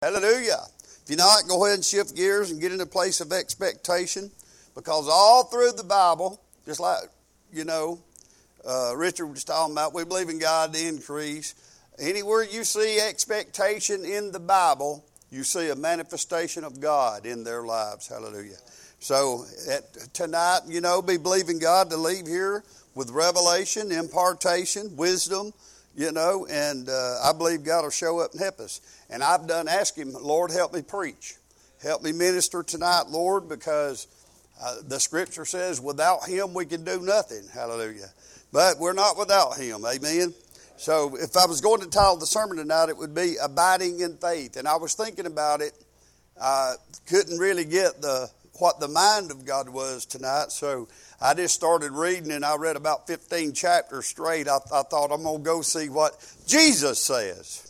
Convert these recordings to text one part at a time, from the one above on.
Hallelujah. If you're not, go ahead and shift gears and get in a place of expectation, because all through the Bible, just like, Richard was talking about, we believe in God to increase. Anywhere you see expectation in the Bible, you see a manifestation of God in their lives. Hallelujah. So tonight, be believing God to leave here with revelation, impartation, wisdom, and I believe God will show up and help us. And I've done ask Him, Lord, help me preach. Help me minister tonight, Lord, because the Scripture says without Him we can do nothing. Hallelujah. But we're not without Him. Amen. So if I was going to title the sermon tonight, it would be Abiding in Faith. And I was thinking about it. I couldn't really get what the mind of God was tonight. So I just started reading, and I read about 15 chapters straight. I thought, I'm going to go see what Jesus says.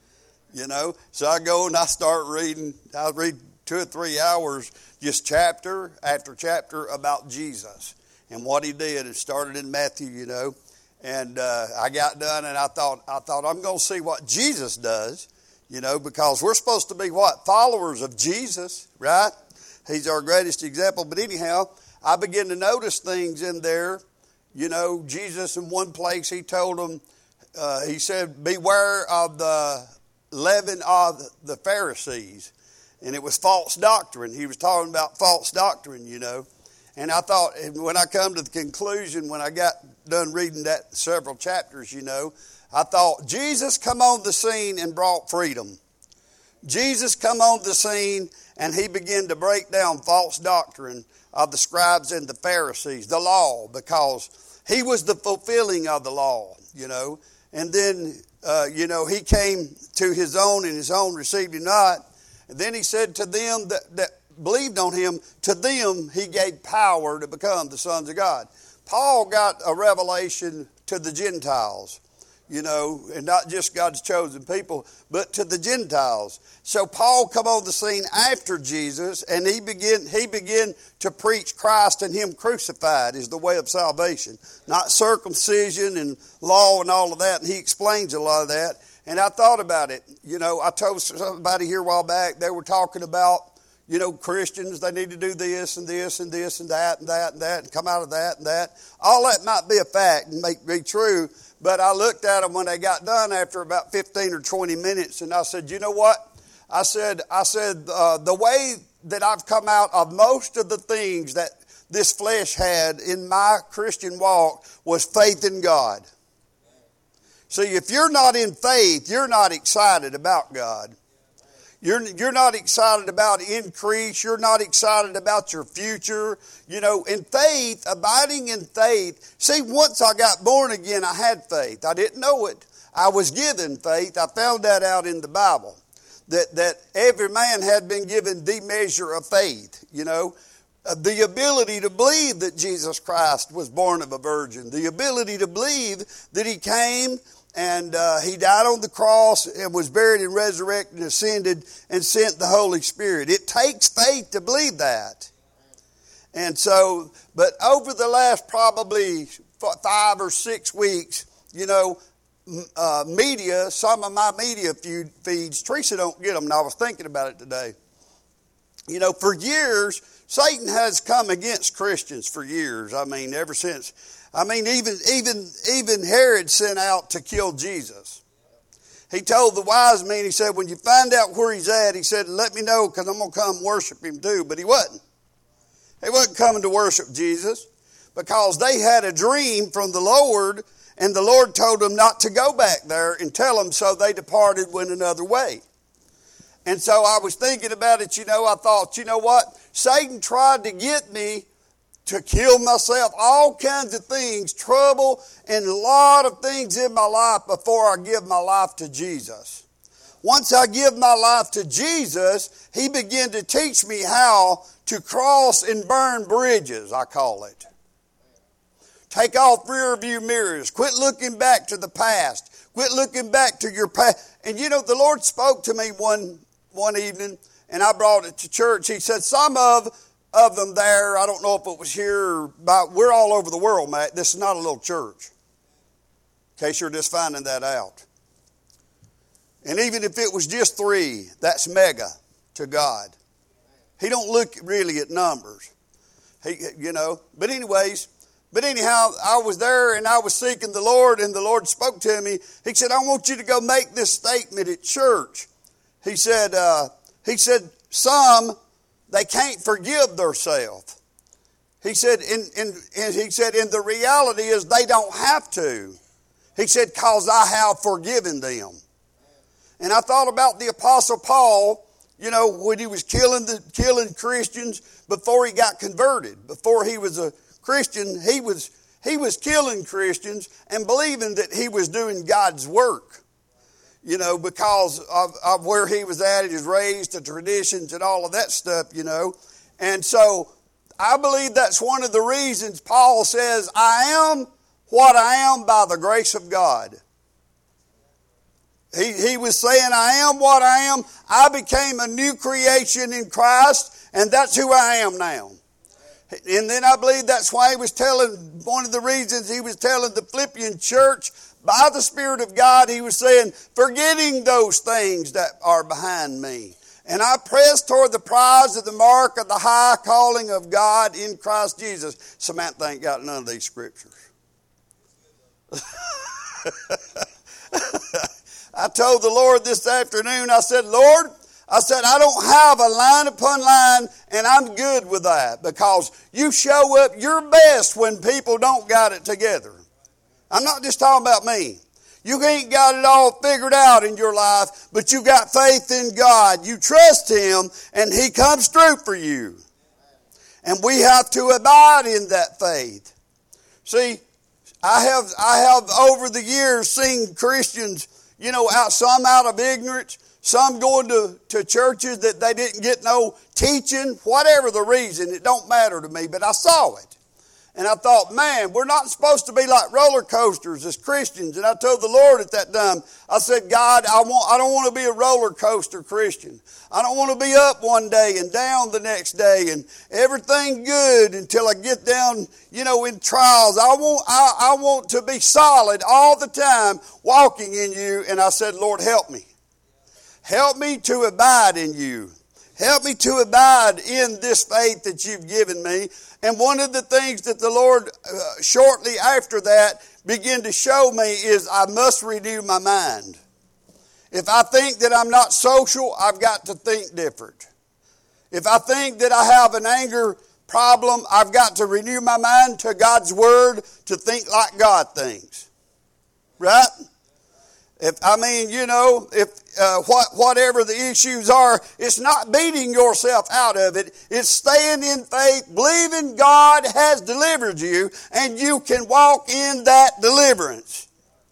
So I go and I start reading. I read 2 or 3 hours, just chapter after chapter about Jesus and what He did. It started in Matthew, and I got done, and I thought I'm going to see what Jesus does, because we're supposed to be what? Followers of Jesus, right? He's our greatest example. But anyhow, I began to notice things in there. Jesus in one place, He told them, He said, beware of the leaven of the Pharisees. And it was false doctrine. He was talking about false doctrine, And I thought, when I come to the conclusion, when I got done reading that several chapters, I thought, Jesus come on the scene and brought freedom. Jesus come on the scene and He began to break down false doctrine of the scribes and the Pharisees, the law, because He was the fulfilling of the law, And then, He came to His own, and His own received Him not. And then He said to them that believed on Him, to them He gave power to become the sons of God. Paul got a revelation to the Gentiles, and not just God's chosen people, but to the Gentiles. So Paul come on the scene after Jesus, and he began to preach Christ and Him crucified is the way of salvation, not circumcision and law and all of that. And he explains a lot of that. And I thought about it. I told somebody here a while back, they were talking about, Christians, they need to do this and this and this and that and that and that and come out of that and that. All that might be a fact and be true. But I looked at them when they got done after about 15 or 20 minutes, and I said, you know what? I said, the way that I've come out of most of the things that this flesh had in my Christian walk was faith in God. See, if you're not in faith, you're not excited about God. You're not excited about increase. You're not excited about your future. In faith, abiding in faith. See, once I got born again, I had faith. I didn't know it. I was given faith. I found that out in the Bible. That every man had been given the measure of faith, the ability to believe that Jesus Christ was born of a virgin. The ability to believe that He came and He died on the cross and was buried and resurrected and ascended and sent the Holy Spirit. It takes faith to believe that. And so, but over the last probably 5 or 6 weeks, media, some of my media feeds, Teresa don't get them, and I was thinking about it today. For years, Satan has come against Christians for years. Ever since. Even Herod sent out to kill Jesus. He told the wise men, he said, when you find out where He's at, he said, let me know, because I'm going to come worship Him too. But he wasn't. He wasn't coming to worship Jesus, because they had a dream from the Lord, and the Lord told them not to go back there and tell them, so they departed, went another way. And so I was thinking about it, I thought, what? Satan tried to get me to kill myself, all kinds of things, trouble, and a lot of things in my life before I give my life to Jesus. Once I give my life to Jesus, He began to teach me how to cross and burn bridges, I call it. Take off rear view mirrors. Quit looking back to the past. Quit looking back to your past. And the Lord spoke to me one evening, and I brought it to church. He said, some of them there, I don't know if it was here, but we're all over the world, Matt. This is not a little church. In case you're just finding that out. And even if it was just 3, that's mega to God. He don't look really at numbers. But anyhow, I was there and I was seeking the Lord, and the Lord spoke to me. He said, I want you to go make this statement at church. He said, some, they can't forgive themselves. He said, and the reality is they don't have to. He said, cause I have forgiven them. And I thought about the Apostle Paul, when he was killing Christians before he got converted. Before he was a Christian, he was killing Christians and believing that he was doing God's work. Because of where he was at, he was raised, the traditions and all of that stuff, And so I believe that's one of the reasons Paul says, I am what I am by the grace of God. He was saying, I am what I am. I became a new creation in Christ, and that's who I am now. And then I believe that's why one of the reasons he was telling the Philippian church, by the Spirit of God, he was saying, forgetting those things that are behind me. And I press toward the prize of the mark of the high calling of God in Christ Jesus. Samantha ain't got none of these scriptures. I told the Lord this afternoon, I said, Lord, I don't have a line upon line, and I'm good with that, because you show up your best when people don't got it together. I'm not just talking about me. You ain't got it all figured out in your life, but you got faith in God. You trust Him, and He comes through for you. And we have to abide in that faith. See, I have over the years seen Christians, some out of ignorance, some going to churches that they didn't get no teaching, whatever the reason, it don't matter to me, but I saw it. And I thought, man, we're not supposed to be like roller coasters as Christians. And I told the Lord at that time, I said, God, I don't want to be a roller coaster Christian. I don't want to be up one day and down the next day and everything good until I get down, in trials. I want to be solid all the time walking in you. And I said, Lord, help me. Help me to abide in you. Help me to abide in this faith that you've given me. And one of the things that the Lord, shortly after that, began to show me is I must renew my mind. If I think that I'm not social, I've got to think different. If I think that I have an anger problem, I've got to renew my mind to God's Word to think like God thinks. Right? Whatever the issues are, it's not beating yourself out of it. It's staying in faith, believing God has delivered you, and you can walk in that deliverance.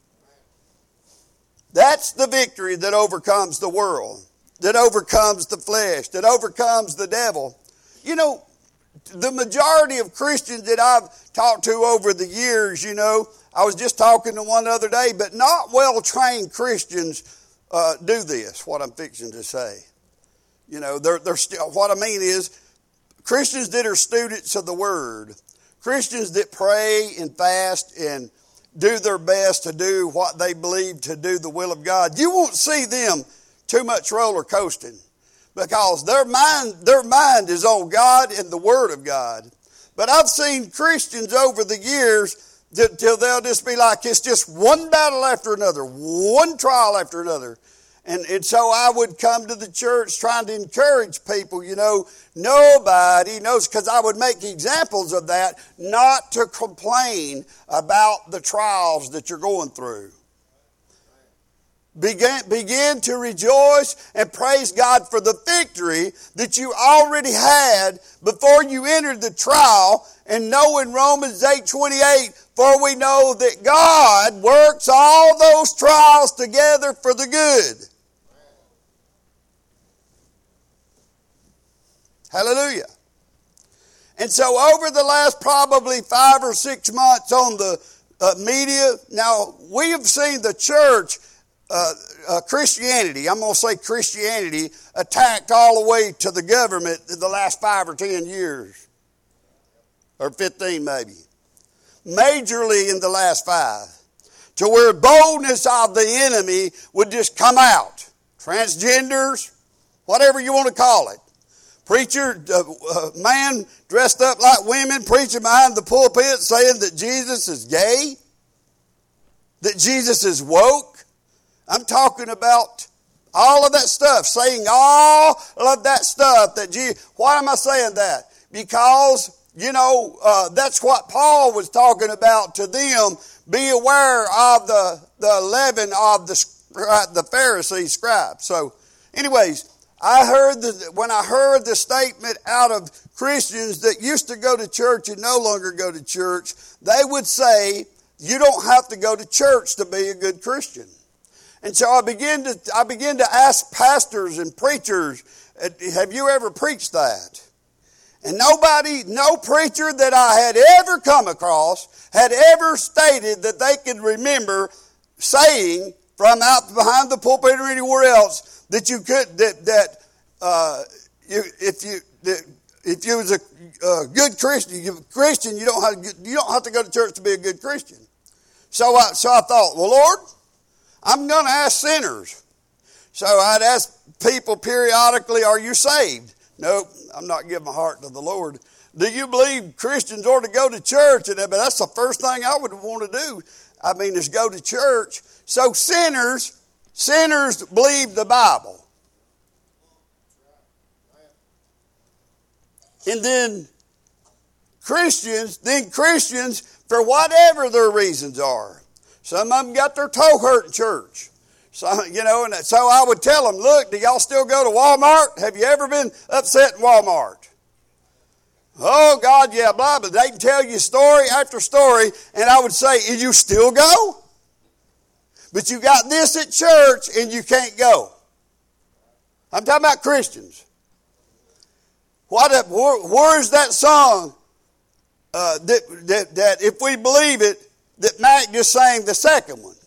That's the victory that overcomes the world, that overcomes the flesh, that overcomes the devil. The majority of Christians that I've talked to over the years, I was just talking to one the other day, but not well-trained Christians do this, what I'm fixing to say. They're still, what I mean is Christians that are students of the Word, Christians that pray and fast and do their best to do what they believe to do the will of God. You won't see them too much roller coasting because their mind is on God and the Word of God. But I've seen Christians over the years till they'll just be like, it's just one battle after another, one trial after another. And so I would come to the church trying to encourage people, nobody knows, because I would make examples of that, not to complain about the trials that you're going through. Begin to rejoice and praise God for the victory that you already had before you entered the trial. And know in Romans 8:28, for we know that God works all those trials together for the good. Hallelujah. And so over the last probably 5 or 6 months on the media, now we have seen the church, Christianity, I'm going to say Christianity, attacked all the way to the government in the last 5 or 10 years. Or 15 maybe. Majorly in the last 5. To where boldness of the enemy would just come out. transgenders, whatever you want to call it. Preacher, man dressed up like women, preaching behind the pulpit saying that Jesus is gay, that Jesus is woke. I'm talking about all of that stuff, saying all of that stuff. Why am I saying that? Because, that's what Paul was talking about to them. Be aware of the leaven of the Pharisees, scribes. So, anyways, when I heard the statement out of Christians that used to go to church and no longer go to church, they would say, you don't have to go to church to be a good Christian. And so I began to ask pastors and preachers, have you ever preached that? And no preacher that I had ever come across had ever stated that they could remember saying from out behind the pulpit or anywhere else that you could if you was a good Christian, you don't have to go to church to be a good Christian. So I thought, well, Lord, I'm going to ask sinners. So I'd ask people periodically, are you saved? Nope, I'm not giving my heart to the Lord. Do you believe Christians ought to go to church? But that's the first thing I would want to do. Is go to church. So sinners believe the Bible. And then Christians, for whatever their reasons are. Some of them got their toe hurt in church. So I would tell them, look, do y'all still go to Walmart? Have you ever been upset in Walmart? Oh, God, yeah, blah, blah. They can tell you story after story, and I would say, and you still go? But you got this at church, and you can't go. I'm talking about Christians. Where's that song that if we believe it, that Mac just sang the second one?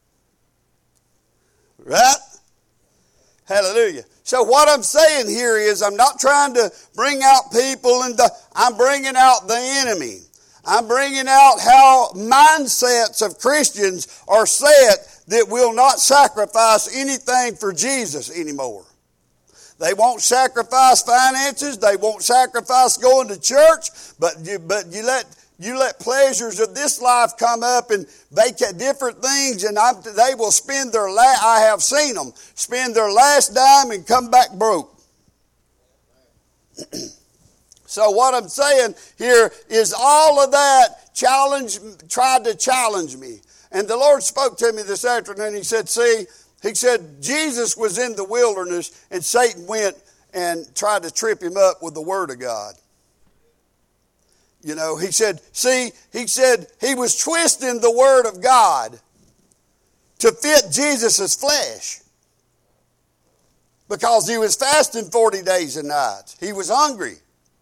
Right? Hallelujah. So what I'm saying here is I'm not trying to bring out people I'm bringing out the enemy. I'm bringing out how mindsets of Christians are set that will not sacrifice anything for Jesus anymore. They won't sacrifice finances. They won't sacrifice going to church. But you let pleasures of this life come up and they get different things, and they will spend I have seen them spend their last dime and come back broke. So what I'm saying here is all of that tried to challenge me. And the Lord spoke to me this afternoon. He said, Jesus was in the wilderness and Satan went and tried to trip him up with the Word of God. He said he was twisting the Word of God to fit Jesus' flesh. Because he was fasting 40 days and nights. He was hungry.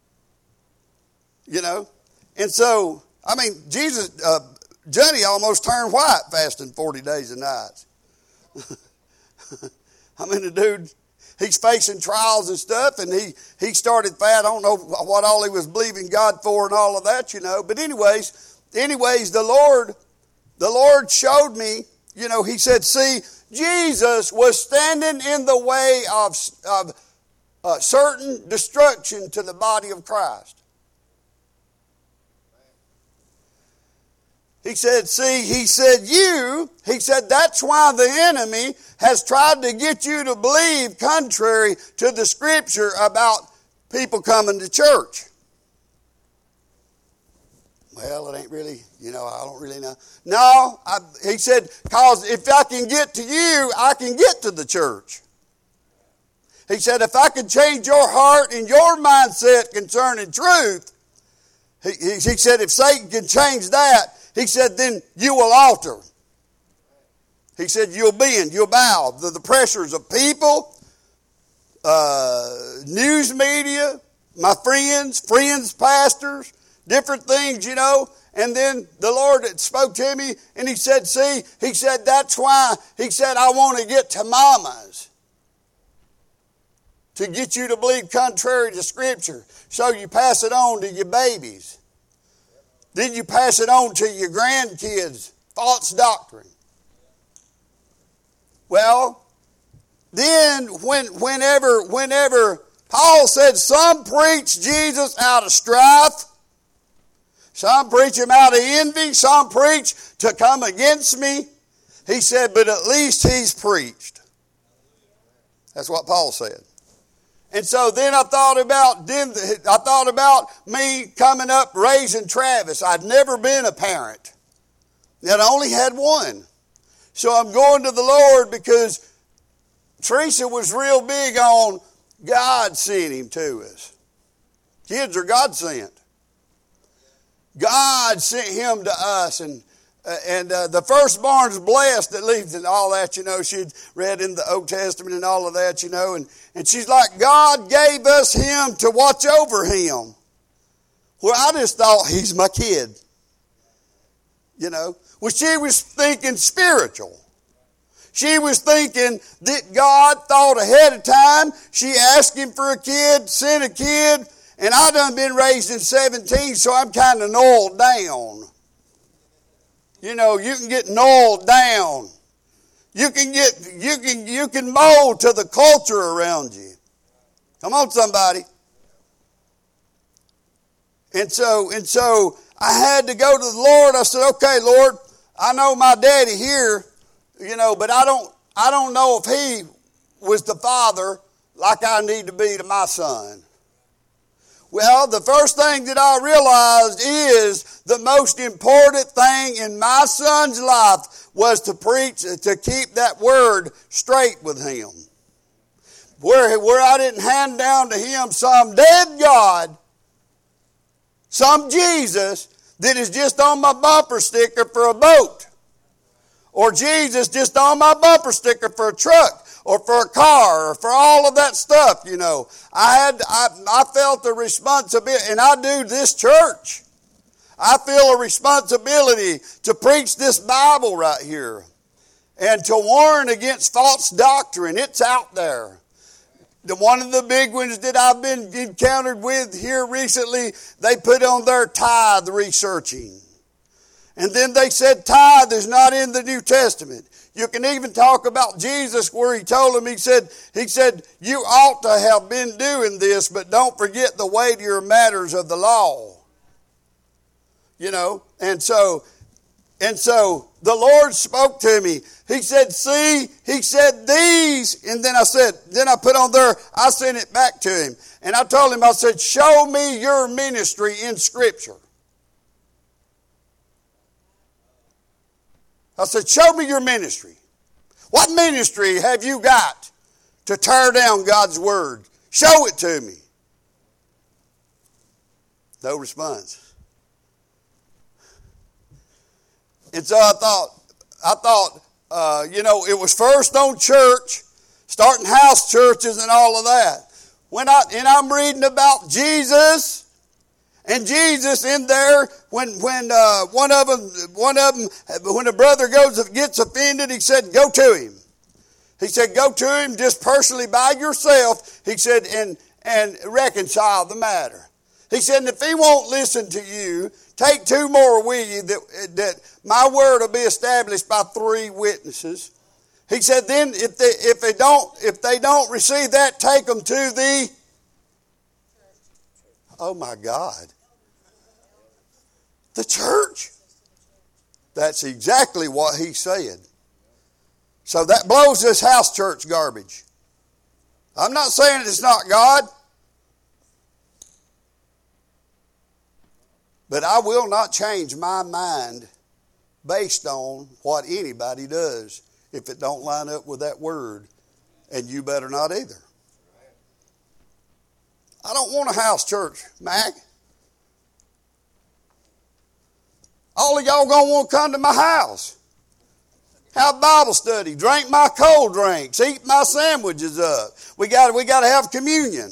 And so, Jesus, Johnny almost turned white fasting 40 days and nights. The dude, he's facing trials and stuff, and he started fat. I don't know what all he was believing God for and all of that, But anyways, the Lord showed me, he said, see, Jesus was standing in the way of certain destruction to the body of Christ. He said, that's why the enemy has tried to get you to believe contrary to the Scripture about people coming to church. Well, it ain't really, I don't really know. No, he said, because if I can get to you, I can get to the church. He said, if I can change your heart and your mindset concerning truth, he said, if Satan can change that, he said, then you will alter. He said, you'll bow. The pressures of people, news media, my friends, pastors, different things, And then the Lord spoke to me and he said, that's why, I want to get to mamas. To get you to believe contrary to Scripture. So you pass it on to your babies. Then you pass it on to your grandkids. False doctrine. Well, whenever Paul said some preach Jesus out of strife, some preach him out of envy, some preach to come against me. He said, but at least he's preached. That's what Paul said. And so then I thought about me coming up raising Travis. I'd never been a parent. Yet I only had one. So I'm going to the Lord because Teresa was real big on God sent him to us. Kids are God sent. God sent him to us, and the firstborn's blessed that leaves and all that, she'd read in the Old Testament and all of that, and she's like, God gave us him to watch over him. Well, I just thought he's my kid. Well, she was thinking spiritual. She was thinking that God thought ahead of time. She asked him for a kid, sent a kid, and I done been raised in 17, so I'm kind of gnawed down. You can get gnawed down. You can mold to the culture around you. Come on, somebody. And so I had to go to the Lord. I said, okay, Lord, I know my daddy here, but I don't know if he was the father like I need to be to my son. Well, the first thing that I realized is the most important thing in my son's life was to preach, to keep that word straight with him. Where I didn't hand down to him some dead God, some Jesus that is just on my bumper sticker for a boat. Or Jesus just on my bumper sticker for a truck. Or for a car, or for all of that stuff, I felt the responsibility, and I do this church. I feel a responsibility to preach this Bible right here. And to warn against false doctrine. It's out there. One of the big ones that I've been encountered with here recently, they put on their tithe researching. And then they said tithe is not in the New Testament. You can even talk about Jesus where he told him, he said, you ought to have been doing this, but don't forget the weightier matters of the law. And so the Lord spoke to me. He said, these, and then I put on there, I sent it back to him. And I told him, I said, show me your ministry in Scripture. I said, show me your ministry. What ministry have you got to tear down God's word? Show it to me. No response. And so I thought, it was first on church, starting house churches and all of that. And I'm reading about Jesus. And Jesus in there, when one of them, when a brother gets offended, he said, go to him. He said, go to him just personally by yourself. He said, and reconcile the matter. He said, and if he won't listen to you, take two more with you that my word will be established by 3 witnesses. He said, then if they don't receive that, take them to the, oh my God. The church. That's exactly what he said. So that blows this house church garbage. I'm not saying it's not God. But I will not change my mind based on what anybody does if it don't line up with that word. And you better not either. I don't want a house church, Mac. All of y'all going to want to come to my house. Have Bible study. Drink my cold drinks. Eat my sandwiches up. We got to have communion.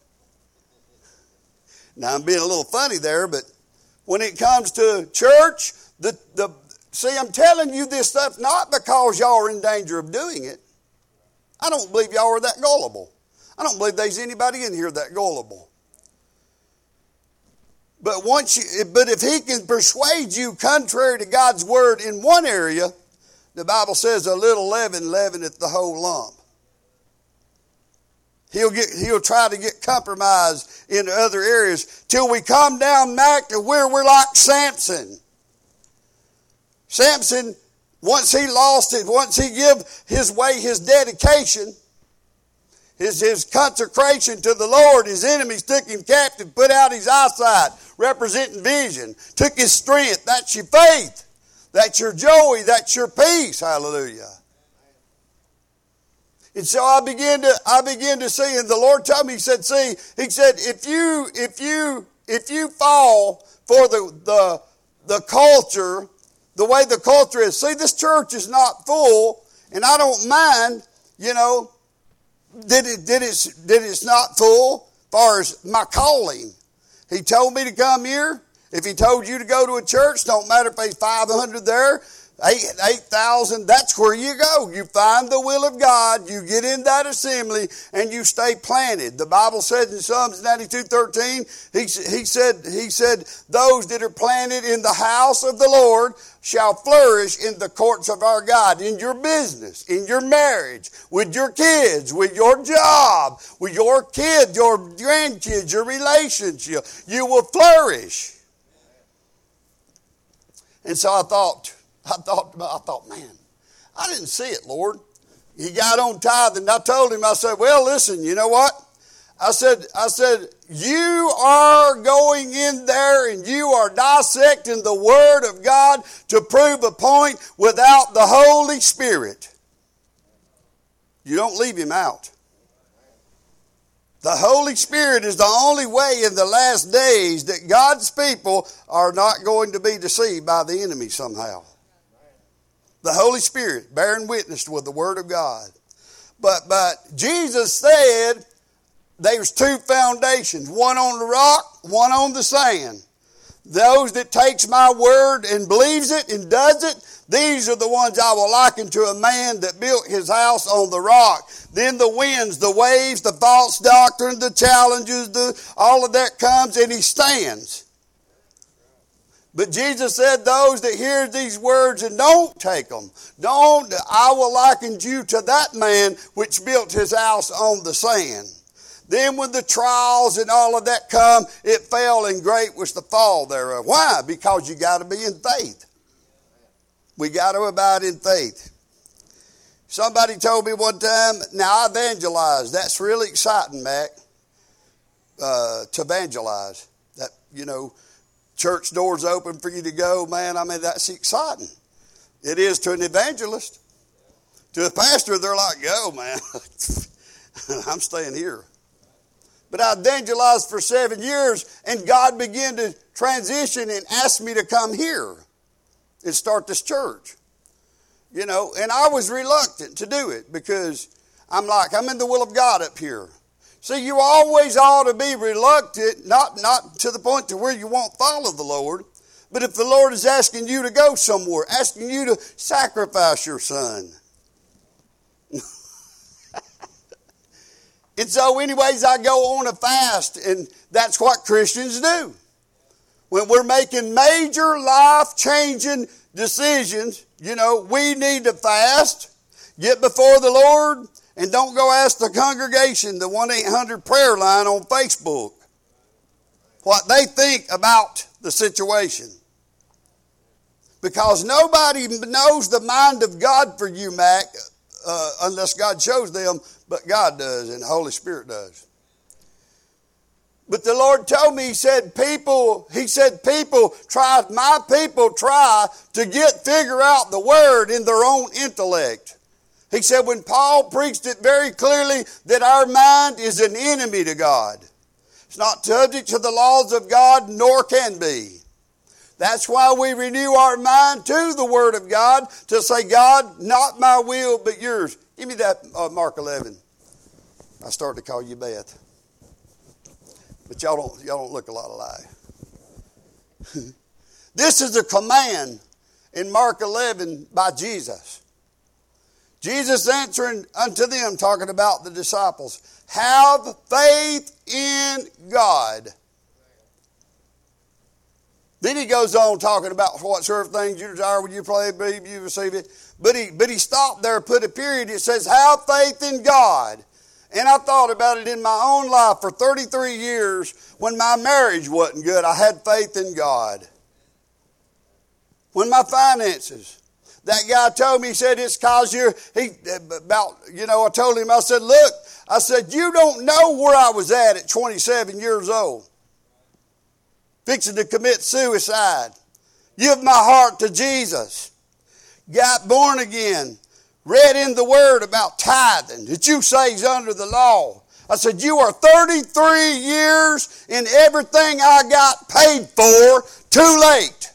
Now, I'm being a little funny there, but when it comes to church, see, I'm telling you this stuff not because y'all are in danger of doing it. I don't believe y'all are that gullible. I don't believe there's anybody in here that gullible. But if he can persuade you contrary to God's word in one area, the Bible says a little leaven leaveneth the whole lump. He'll try to get compromised into other areas till we come down back to where we're like Samson. Samson, once he lost it, once he gave his dedication, his consecration to the Lord, his enemies took him captive, put out his eyesight, representing vision, took his strength. That's your faith. That's your joy. That's your peace. Hallelujah. And so I began to see, and the Lord told me, He said, if you fall for the culture, the way the culture is, see, this church is not full, and I don't mind, that it's not full as far as my calling. He told me to come here. If He told you to go to a church, don't matter if there's 500 there, 8,000, that's where you go. You find the will of God, you get in that assembly, and you stay planted. The Bible says in Psalms 92:13, he said, those that are planted in the house of the Lord shall flourish in the courts of our God. In your business, in your marriage, with your kids, with your job, with your kids, your grandkids, your relationship, you will flourish. And so I thought, man, I didn't see it, Lord. He got on tithing, and I told him, I said, well, listen, you know what? I said, you are going in there and you are dissecting the Word of God to prove a point without the Holy Spirit. You don't leave Him out. The Holy Spirit is the only way in the last days that God's people are not going to be deceived by the enemy somehow. The Holy Spirit bearing witness with the Word of God. But Jesus said there's two foundations, one on the rock, one on the sand. Those that takes my word and believes it and does it, these are the ones I will liken to a man that built his house on the rock. Then the winds, the waves, the false doctrine, the challenges, all of that comes and he stands. But Jesus said those that hear these words and don't take them, I will liken you to that man which built his house on the sand. Then when the trials and all of that come, it fell and great was the fall thereof. Why? Because you got to be in faith. We got to abide in faith. Somebody told me one time, now I evangelize. That's really exciting, Mac, to evangelize. That, church doors open for you to go, man. I mean, that's exciting. It is to an evangelist. To a pastor, they're like, go, man. I'm staying here. But I evangelized for 7 years, and God began to transition and ask me to come here and start this church. And I was reluctant to do it because I'm in the will of God up here. See, you always ought to be reluctant, not to the point to where you won't follow the Lord, but if the Lord is asking you to go somewhere, asking you to sacrifice your son. And so anyways, I go on a fast, and that's what Christians do. When we're making major life-changing decisions, we need to fast, get before the Lord, and don't go ask the congregation, the 1-800 prayer line on Facebook, what they think about the situation. Because nobody knows the mind of God for you, Mac, unless God shows them, but God does and the Holy Spirit does. But the Lord told me, He said, my people try to figure out the Word in their own intellect. He said when Paul preached it very clearly that our mind is an enemy to God. It's not subject to the laws of God, nor can be. That's why we renew our mind to the Word of God to say, God, not my will, but yours. Give me that Mark 11. I started to call you Beth. But y'all don't look a lot alike. This is a command in Mark 11 by Jesus. Jesus answering unto them, talking about the disciples, have faith in God. Then he goes on talking about whatsoever things you desire when you pray, believe you receive it. But he stopped there, put a period. It says, have faith in God. And I thought about it in my own life for 33 years when my marriage wasn't good. I had faith in God. When my finances, that guy told me, he said, it's because I told him, I said, look, I said, you don't know where I was at 27 years old. Fixing to commit suicide. Give my heart to Jesus. Got born again. Read in the Word about tithing, that you say is under the law. I said, you are 33 years in everything I got paid for, too late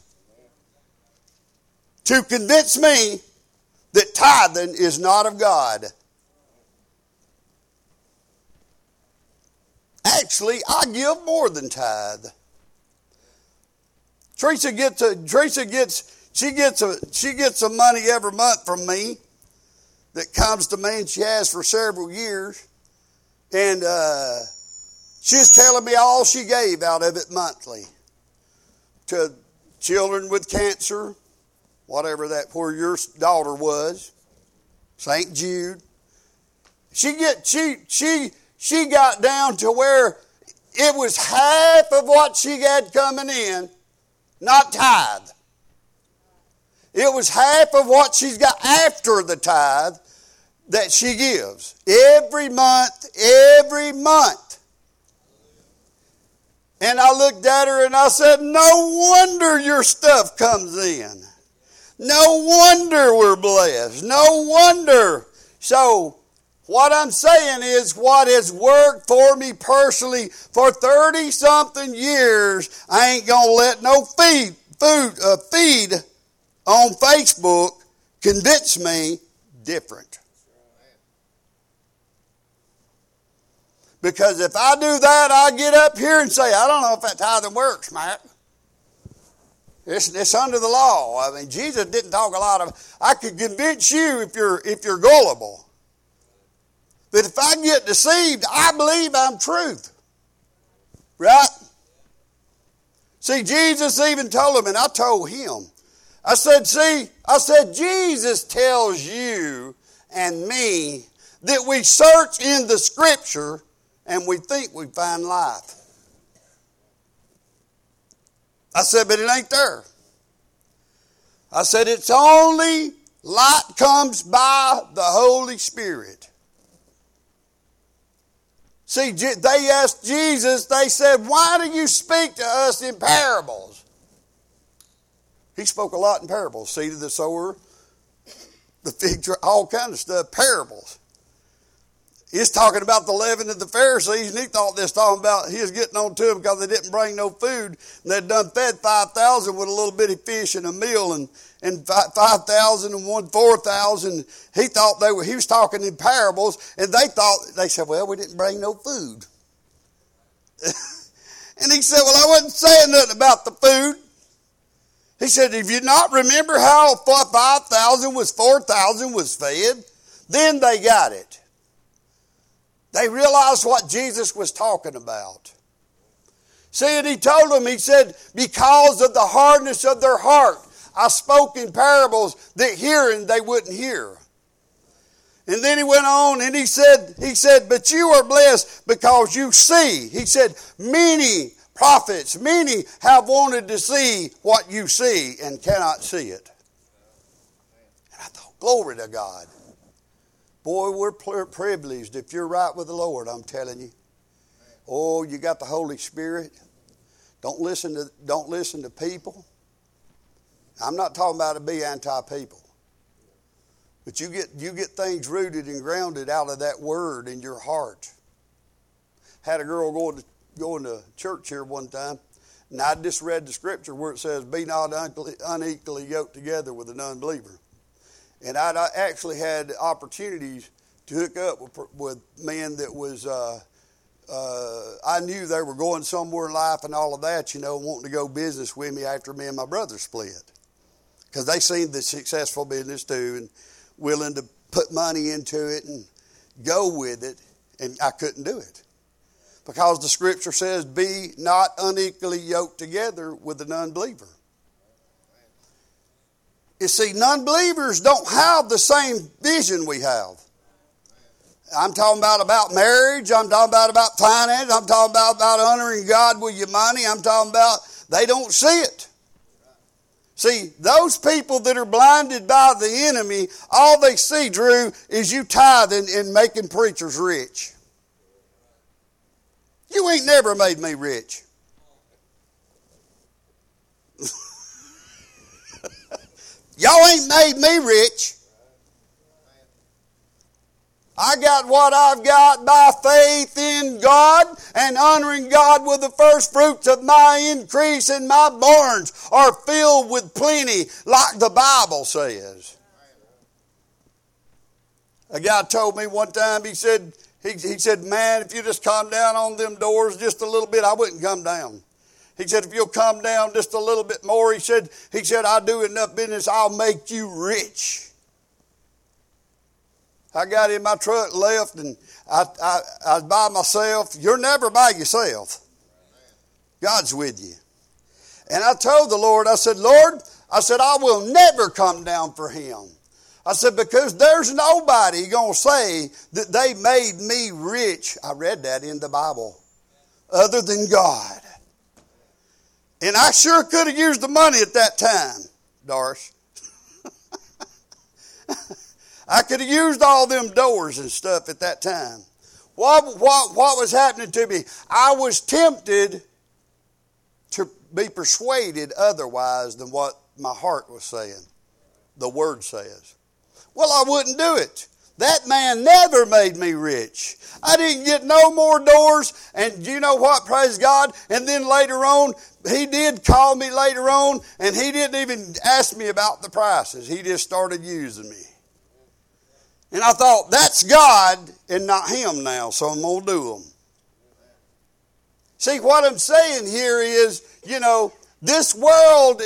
to convince me that tithing is not of God. Actually, I give more than tithe. Teresa gets some money every month from me that comes to me, and she has for several years. And she's telling me all she gave out of it monthly to children with cancer, whatever that, where your daughter was, St. Jude. She got down to where it was half of what she had coming in, not tithe. It was half of what she's got after the tithe that she gives. Every month. And I looked at her and I said, no wonder your stuff comes in. No wonder we're blessed. No wonder. So, what I'm saying is what has worked for me personally for 30-something years, I ain't going to let no feed on Facebook convince me different. Because if I do that, I get up here and say, I don't know if that tithing works, Matt. It's under the law. I mean, Jesus didn't talk a lot of. I could convince you if you're gullible. But if I get deceived, I believe I'm truth. Right? See, Jesus even told him, and I told him. I said, Jesus tells you and me that we search in the Scripture and we think we find life. I said, but it ain't there. I said, it's only light comes by the Holy Spirit. See, they asked Jesus, they said, why do you speak to us in parables? He spoke a lot in parables. Seed of the sower, the fig tree, all kinds of stuff, parables. He's talking about the leaven of the Pharisees, and he thought this talking about he was getting on to them because they didn't bring no food. And they'd done fed 5,000 with a little bitty fish and a meal, and 5,000 and 4,000. He thought he was talking in parables, and they said, well, we didn't bring no food. And he said, well, I wasn't saying nothing about the food. He said, if you not remember how 5,000 was 4,000 was fed, then they got it. They realized what Jesus was talking about. See, and he told them, he said, because of the hardness of their heart, I spoke in parables that hearing they wouldn't hear. And then he went on and he said, but you are blessed because you see. He said, many prophets, many have wanted to see what you see and cannot see it. And I thought, glory to God. Boy, we're privileged if you're right with the Lord, I'm telling you. Oh, you got the Holy Spirit. Don't listen to people. I'm not talking about to be anti-people. But you get things rooted and grounded out of that word in your heart. Had a girl going to church here one time, and I just read the scripture where it says, be not unequally yoked together with an unbeliever. And I actually had opportunities to hook up with men that was, I knew they were going somewhere in life and all of that, wanting to go business with me after me and my brother split. Because they seen the successful business too and willing to put money into it and go with it, and I couldn't do it. Because the scripture says, be not unequally yoked together with an unbeliever. You see, non-believers don't have the same vision we have. I'm talking about marriage. I'm talking about finance. I'm talking about honoring God with your money. I'm talking about they don't see it. See, those people that are blinded by the enemy, all they see, Drew, is you tithing and making preachers rich. You ain't never made me rich. Y'all ain't made me rich. I got what I've got by faith in God and honoring God with the first fruits of my increase, and my barns are filled with plenty, like the Bible says. A guy told me one time, he said, man, if you just calm down on them doors just a little bit, I wouldn't come down. He said, if you'll calm down just a little bit more, he said, I do enough business, I'll make you rich. I got in my truck, left, and I was by myself. You're never by yourself. God's with you. And I told the Lord, I said, Lord, I will never come down for him. I said, because there's nobody going to say that they made me rich. I read that in the Bible. Other than God. And I sure could have used the money at that time, Doris. I could have used all them doors and stuff at that time. What was happening to me? I was tempted to be persuaded otherwise than what my heart was saying. The Word says. Well, I wouldn't do it. That man never made me rich. I didn't get no more doors. And you know what? Praise God. And then later on, he did call me later on, and he didn't even ask me about the prices. He just started using me. And I thought, that's God and not him now, so I'm going to do them. See, what I'm saying here is, this world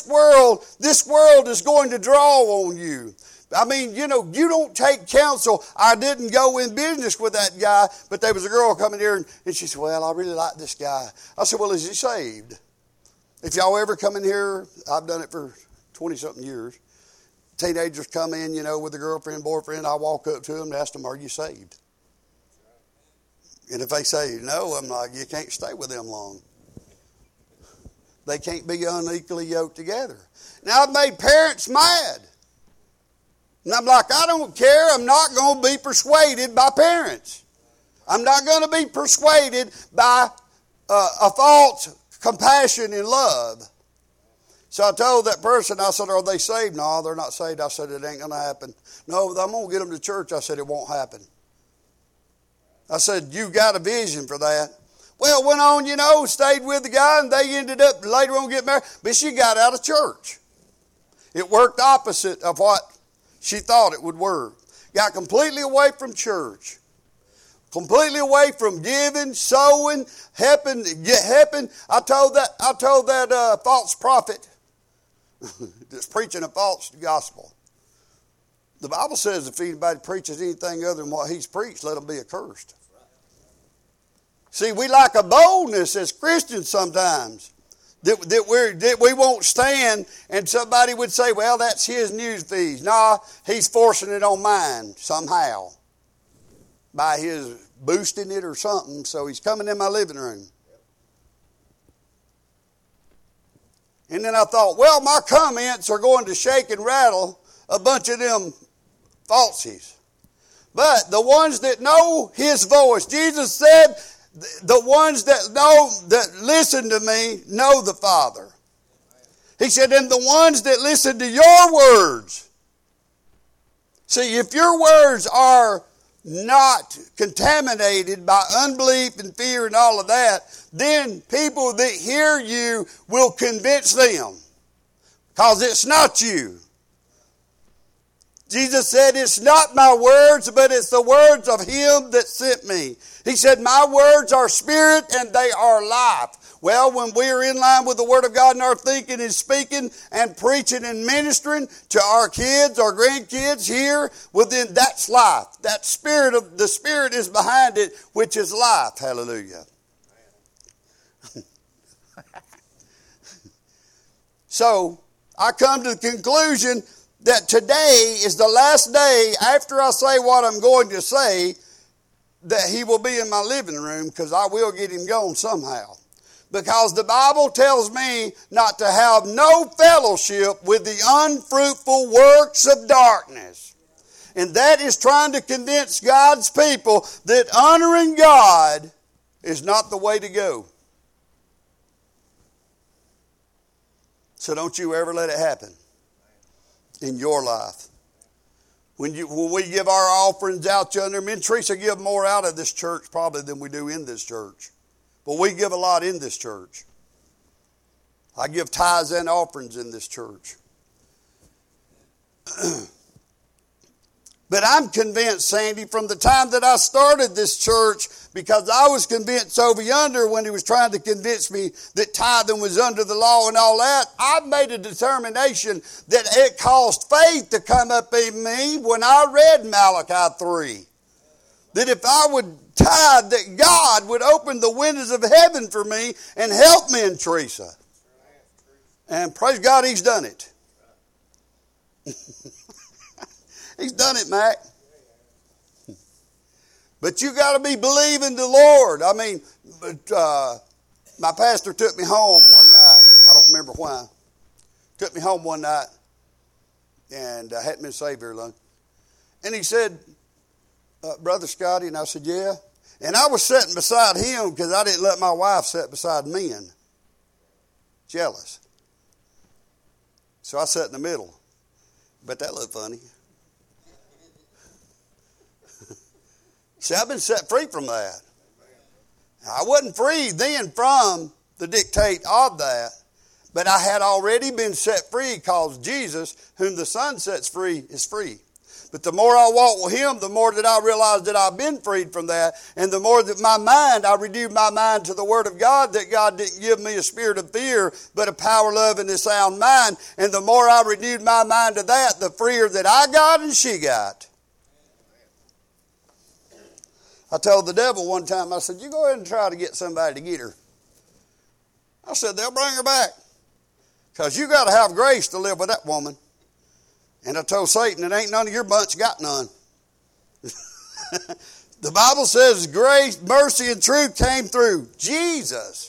is going to draw on you. I mean, you don't take counsel. I didn't go in business with that guy, but there was a girl coming here, and she said, well, I really like this guy. I said, well, is he saved? If y'all ever come in here, I've done it for 20-something years. Teenagers come in, with a girlfriend, boyfriend. I walk up to them and ask them, are you saved? And if they say no, I'm like, you can't stay with them long. They can't be unequally yoked together. Now, I've made parents mad. And I'm like, I don't care. I'm not going to be persuaded by parents. I'm not going to be persuaded by a false compassion and love. So I told that person, I said, are they saved? No, they're not saved. I said, it ain't going to happen. No, I'm going to get them to church. I said, it won't happen. I said, you got a vision for that. Well, went on, stayed with the guy, and they ended up later on getting married. But she got out of church. It worked opposite of what she thought it would work. Got completely away from church. Completely away from giving, sowing, helping. I told that false prophet that's preaching a false gospel. The Bible says if anybody preaches anything other than what he's preached, let them be accursed. See, we like a boldness as Christians sometimes that we won't stand, and somebody would say, well, that's his news feed. No, he's forcing it on mine somehow by his boosting it or something, so he's coming in my living room. And then I thought, well, my comments are going to shake and rattle a bunch of them falsies. But the ones that know his voice, Jesus said, the ones that listen to me know the Father. He said, and the ones that listen to your words. See, if your words are not contaminated by unbelief and fear and all of that, then people that hear you will convince them. Because it's not you. Jesus said, it's not my words, but it's the words of him that sent me. He said, my words are spirit and they are life. Well, when we're in line with the Word of God and our thinking and speaking and preaching and ministering to our kids, our grandkids here, well then that's life. That spirit the Spirit is behind it, which is life. Hallelujah. So, I come to the conclusion that today is the last day after I say what I'm going to say, that he will be in my living room, because I will get him gone somehow. Because the Bible tells me not to have no fellowship with the unfruitful works of darkness. And that is trying to convince God's people that honoring God is not the way to go. So don't you ever let it happen in your life. When we give our offerings out yonder, me and Teresa give more out of this church probably than we do in this church. But we give a lot in this church. I give tithes and offerings in this church. But I'm convinced, Sandy, from the time that I started this church, because I was convinced over yonder when he was trying to convince me that tithing was under the law and all that, I've made a determination that it caused faith to come up in me when I read Malachi 3. That if I would tithe, that God would open the windows of heaven for me and help me and Teresa. And praise God, he's done it. He's done it, Mac. But you got to be believing the Lord. I mean, my pastor took me home one night. I don't remember why. Took me home one night, and I hadn't been saved very long. And he said, Brother Scotty, and I said, yeah. And I was sitting beside him because I didn't let my wife sit beside men. Jealous. So I sat in the middle. Bet that looked funny. See, I've been set free from that. I wasn't free then from the dictate of that, but I had already been set free because Jesus, whom the Son sets free, is free. But the more I walk with him, the more that I realize that I've been freed from that. And the more that I renewed my mind to the Word of God, that God didn't give me a spirit of fear, but a power, love, and a sound mind. And the more I renewed my mind to that, the freer that I got and she got. I told the devil one time, I said, you go ahead and try to get somebody to get her. I said, they'll bring her back. Because you got to have grace to live with that woman. And I told Satan, it ain't none of your bunch got none. The Bible says grace, mercy, and truth came through Jesus.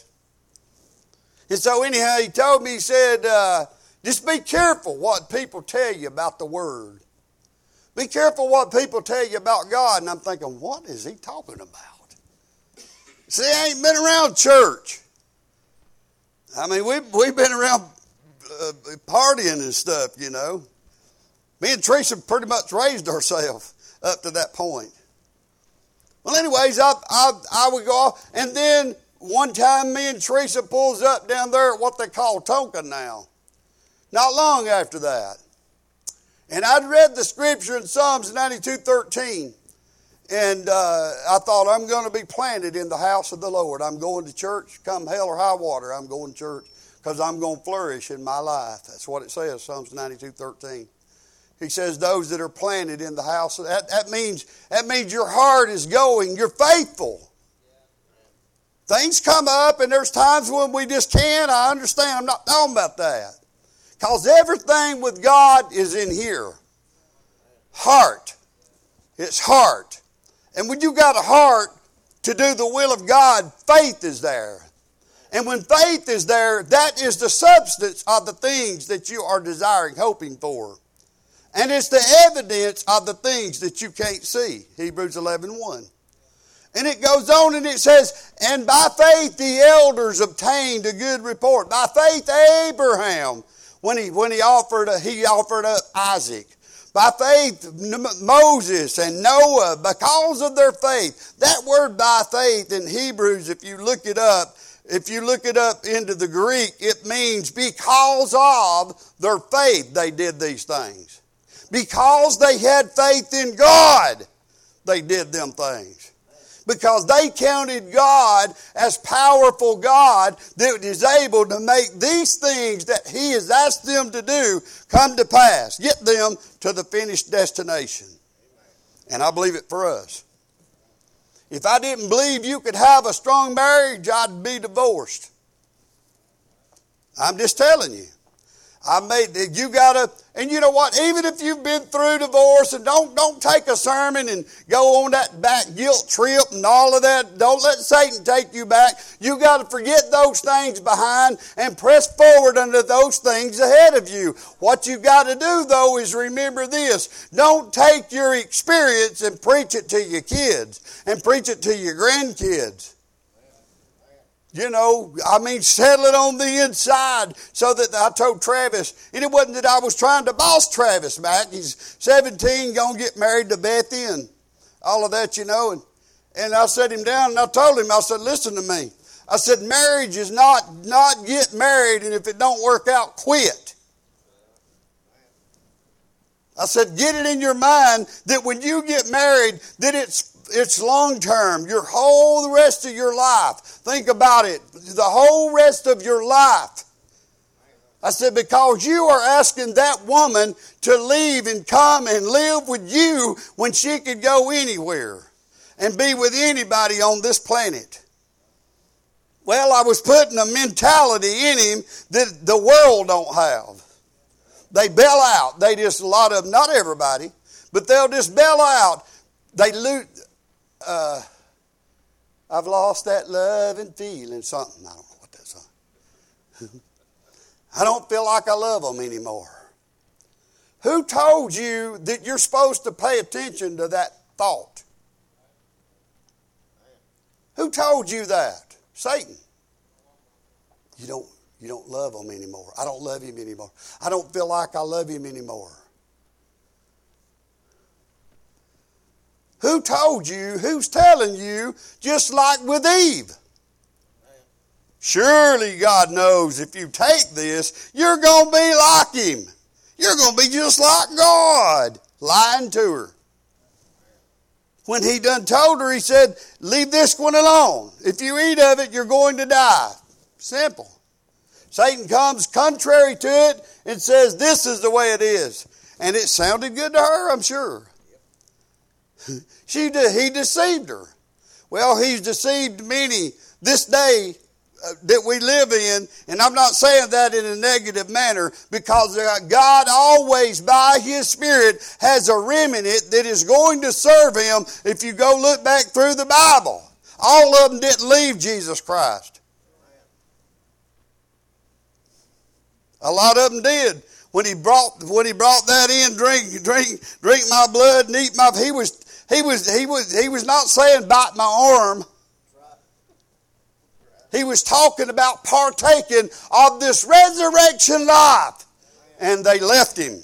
And so anyhow, he told me, he said, just be careful what people tell you about the Word. Be careful what people tell you about God. And I'm thinking, what is he talking about? See, I ain't been around church. I mean, we've been around partying and stuff, you know. Me and Teresa pretty much raised ourselves up to that point. Well, anyways, I would go off. And then one time me and Teresa pulls up down there at what they call Tonka now. Not long after that. And I'd read the scripture in Psalms 92:13. And I thought, I'm going to be planted in the house of the Lord. I'm going to church, come hell or high water. I'm going to church because I'm going to flourish in my life. That's what it says, Psalms 92:13. He says those that are planted in the house. That means your heart is going. You're faithful. Things come up and there's times when we just can't. I understand. I'm not talking about that. Because everything with God is in here. Heart. It's heart. And when you got a heart to do the will of God, faith is there. And when faith is there, that is the substance of the things that you are desiring, hoping for. And it's the evidence of the things that you can't see. Hebrews 11:1. And it goes on and it says, and by faith the elders obtained a good report. By faith Abraham, when he offered up Isaac. By faith Moses and Noah, because of their faith. That word by faith in Hebrews, if you look it up into the Greek, it means because of their faith they did these things. Because they had faith in God, they did them things. Because they counted God as powerful God that is able to make these things that He has asked them to do come to pass. Get them to the finished destination. And I believe it for us. If I didn't believe you could have a strong marriage, I'd be divorced. I'm just telling you. You gotta, and you know what? Even if you've been through divorce, and don't take a sermon and go on that back guilt trip and all of that. Don't let Satan take you back. You got to forget those things behind and press forward unto those things ahead of you. What you got to do though is remember this: don't take your experience and preach it to your kids and preach it to your grandkids. You know, settle it on the inside so that I told Travis, and it wasn't that I was trying to boss Travis back. He's 17, going to get married to Bethy and all of that, you know. And I sat him down and I told him, I said, listen to me. I said, marriage is not get married, and if it don't work out, quit. I said, get it in your mind that when you get married, that it's long term. Your whole rest of your life. Think about it. The whole rest of your life. I said, because you are asking that woman to leave and come and live with you when she could go anywhere and be with anybody on this planet. Well, I was putting a mentality in him that the world don't have. They bail out. They just, a lot of them, not everybody, but they'll just bail out. They loot. I've lost that love and feeling something. I don't know what that's on. I don't feel like I love them anymore. Who told you that you're supposed to pay attention to that thought? Who told you that? Satan. You don't love them anymore. I don't love him anymore. I don't feel like I love him anymore. Who told you? Who's telling you? Just like with Eve. Surely God knows if you take this, you're going to be like him. You're going to be just like God. Lying to her. When he done told her, he said, leave this one alone. If you eat of it, you're going to die. Simple. Satan comes contrary to it and says, this is the way it is. And it sounded good to her, I'm sure. He deceived her. Well, he's deceived many this day that we live in, and I'm not saying that in a negative manner, because God always, by his Spirit, has a remnant that is going to serve him. If you go look back through the Bible, all of them didn't leave Jesus Christ. A lot of them did. When he brought that in, drink my blood and eat my, he was not saying bite my arm. He was talking about partaking of this resurrection life. And they left him.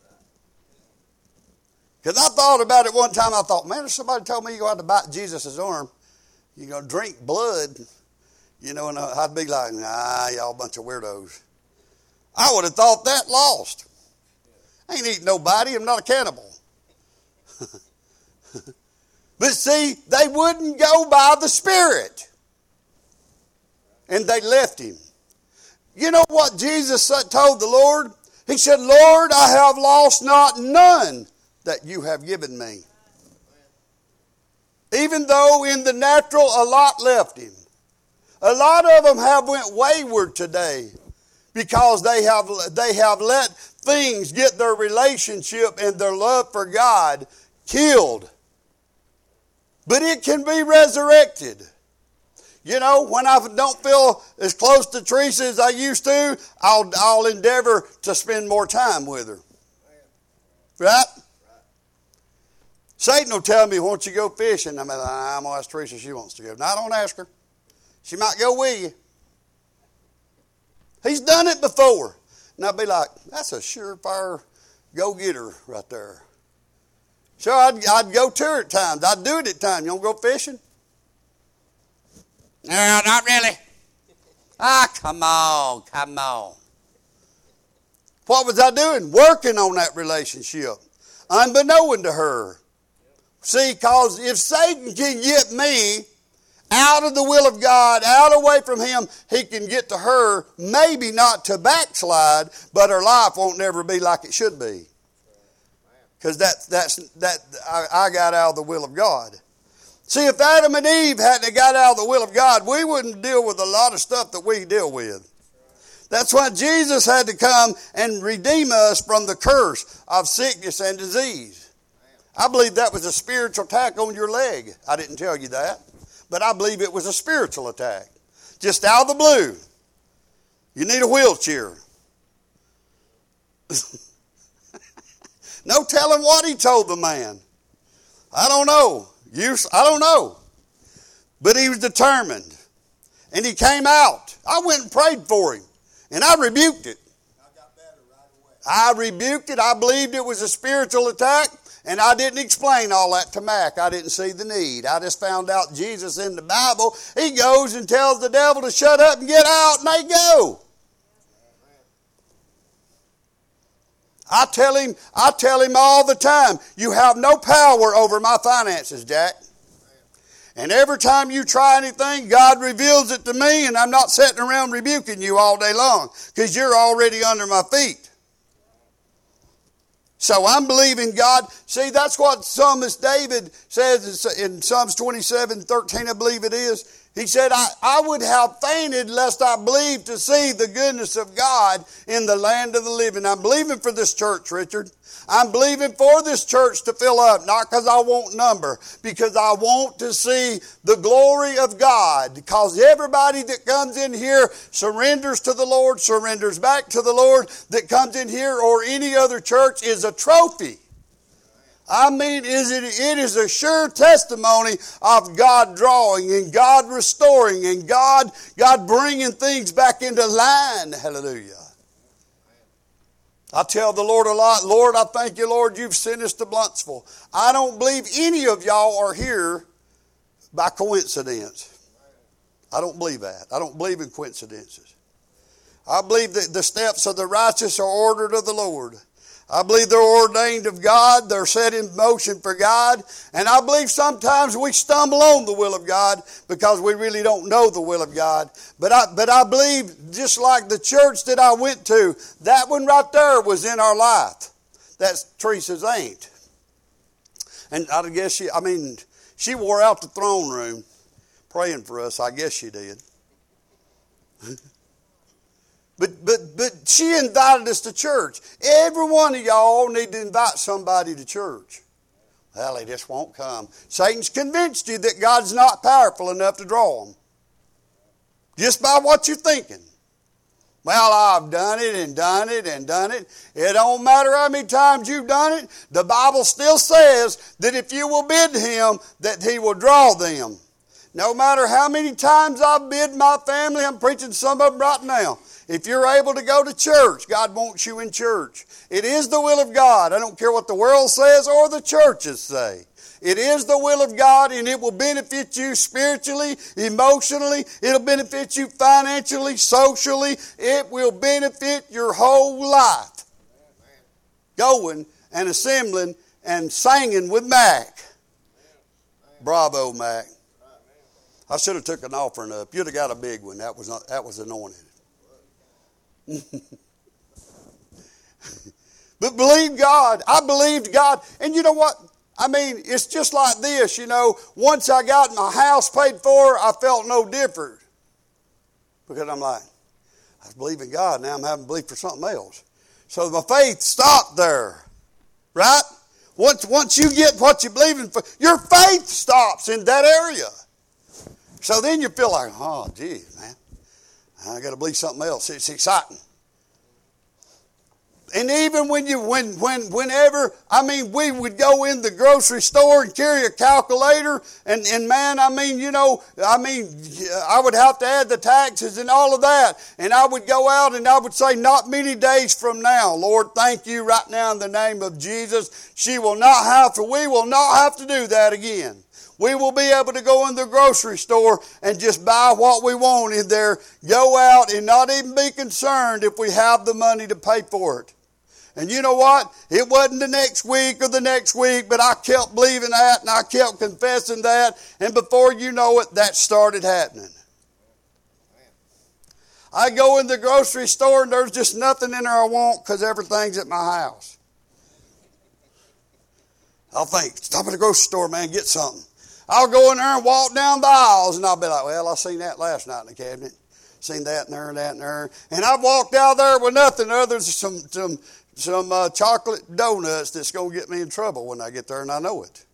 Because I thought about it one time. I thought, man, if somebody told me you're going to have to bite Jesus' arm, you're going to drink blood, and I'd be like, nah, y'all a bunch of weirdos. I would have thought that lost. I ain't eating nobody. I'm not a cannibal. But see, they wouldn't go by the Spirit. And they left him. You know what Jesus told the Lord? He said, Lord, I have lost not none that you have given me. Even though in the natural a lot left him. A lot of them have went wayward today because they have let things get their relationship and their love for God killed. But it can be resurrected. When I don't feel as close to Teresa as I used to, I'll endeavor to spend more time with her. Right? Satan will tell me, won't you go fishing? I'm going to ask Teresa if she wants to go. No, I don't ask her. She might go with you. He's done it before. And I'll be like, that's a surefire go-getter right there. So I'd go to her at times. I'd do it at times. You want to go fishing? No, not really. Come on. What was I doing? Working on that relationship. Unbeknown to her. See, because if Satan can get me out of the will of God, out away from him, he can get to her, maybe not to backslide, but her life won't never be like it should be. Because I got out of the will of God. See, if Adam and Eve hadn't got out of the will of God, we wouldn't deal with a lot of stuff that we deal with. That's why Jesus had to come and redeem us from the curse of sickness and disease. I believe that was a spiritual attack on your leg. I didn't tell you that. But I believe it was a spiritual attack. Just out of the blue. You need a wheelchair. No telling what he told the man. I don't know. I don't know. But he was determined. And he came out. I went and prayed for him. And I rebuked it. I got better right away. I rebuked it. I believed it was a spiritual attack. And I didn't explain all that to Mac. I didn't see the need. I just found out Jesus in the Bible. He goes and tells the devil to shut up and get out, and they go. I tell him all the time, you have no power over my finances, Jack. And every time you try anything, God reveals it to me, and I'm not sitting around rebuking you all day long because you're already under my feet. So I'm believing God. See, that's what Psalmist David says in Psalms 27:13, I believe it is. He said, I would have fainted lest I believed to see the goodness of God in the land of the living. I'm believing for this church, Richard. I'm believing for this church to fill up, not because I want number, because I want to see the glory of God. Because everybody that comes in here surrenders to the Lord, surrenders back to the Lord, that comes in here or any other church is a trophy. I mean, it is a sure testimony of God drawing and God restoring and God bringing things back into line. Hallelujah. I tell the Lord a lot, Lord, I thank you, Lord, you've sent us to Bluntsville. I don't believe any of y'all are here by coincidence. I don't believe that. I don't believe in coincidences. I believe that the steps of the righteous are ordered of the Lord. I believe they're ordained of God. They're set in motion for God. And I believe sometimes we stumble on the will of God because we really don't know the will of God. But I believe, just like the church that I went to, that one right there was in our life. That's Teresa's aunt. And I guess she wore out the throne room praying for us. I guess she did. But she invited us to church. Every one of y'all need to invite somebody to church. Well, they just won't come. Satan's convinced you that God's not powerful enough to draw them. Just by what you're thinking. Well, I've done it and done it and done it. It don't matter how many times you've done it. The Bible still says that if you will bid him, that he will draw them. No matter how many times I've bid my family, I'm preaching some of them right now. If you're able to go to church, God wants you in church. It is the will of God. I don't care what the world says or the churches say. It is the will of God, and it will benefit you spiritually, emotionally. It'll benefit you financially, socially. It will benefit your whole life. Going and assembling and singing with Mac. Bravo, Mac. I should have took an offering up. You'd have got a big one. That was anointed. But believe God. I believed God. And you know what? I mean, it's just like this, Once I got my house paid for, I felt no different. Because I'm like, I believe in God. Now I'm having to believe for something else. So my faith stopped there. Right? Once you get what you believe in, your faith stops in that area. So then you feel like, oh, gee, man, I got to believe something else. It's exciting. And even whenever, we would go in the grocery store and carry a calculator, and man, I would have to add the taxes and all of that. And I would go out and I would say, not many days from now, Lord, thank you right now in the name of Jesus. We will not have to do that again. We will be able to go in the grocery store and just buy what we want in there, go out and not even be concerned if we have the money to pay for it. And you know what? It wasn't the next week or the next week, but I kept believing that and I kept confessing that. And before you know it, that started happening. I go in the grocery store and there's just nothing in there I want because everything's at my house. I'll think, stop at the grocery store, man, get something. I'll go in there and walk down the aisles and I'll be like, well, I seen that last night in the cabinet. Seen that and there and that and there. And I've walked out there with nothing other than some chocolate donuts that's going to get me in trouble when I get there, and I know it.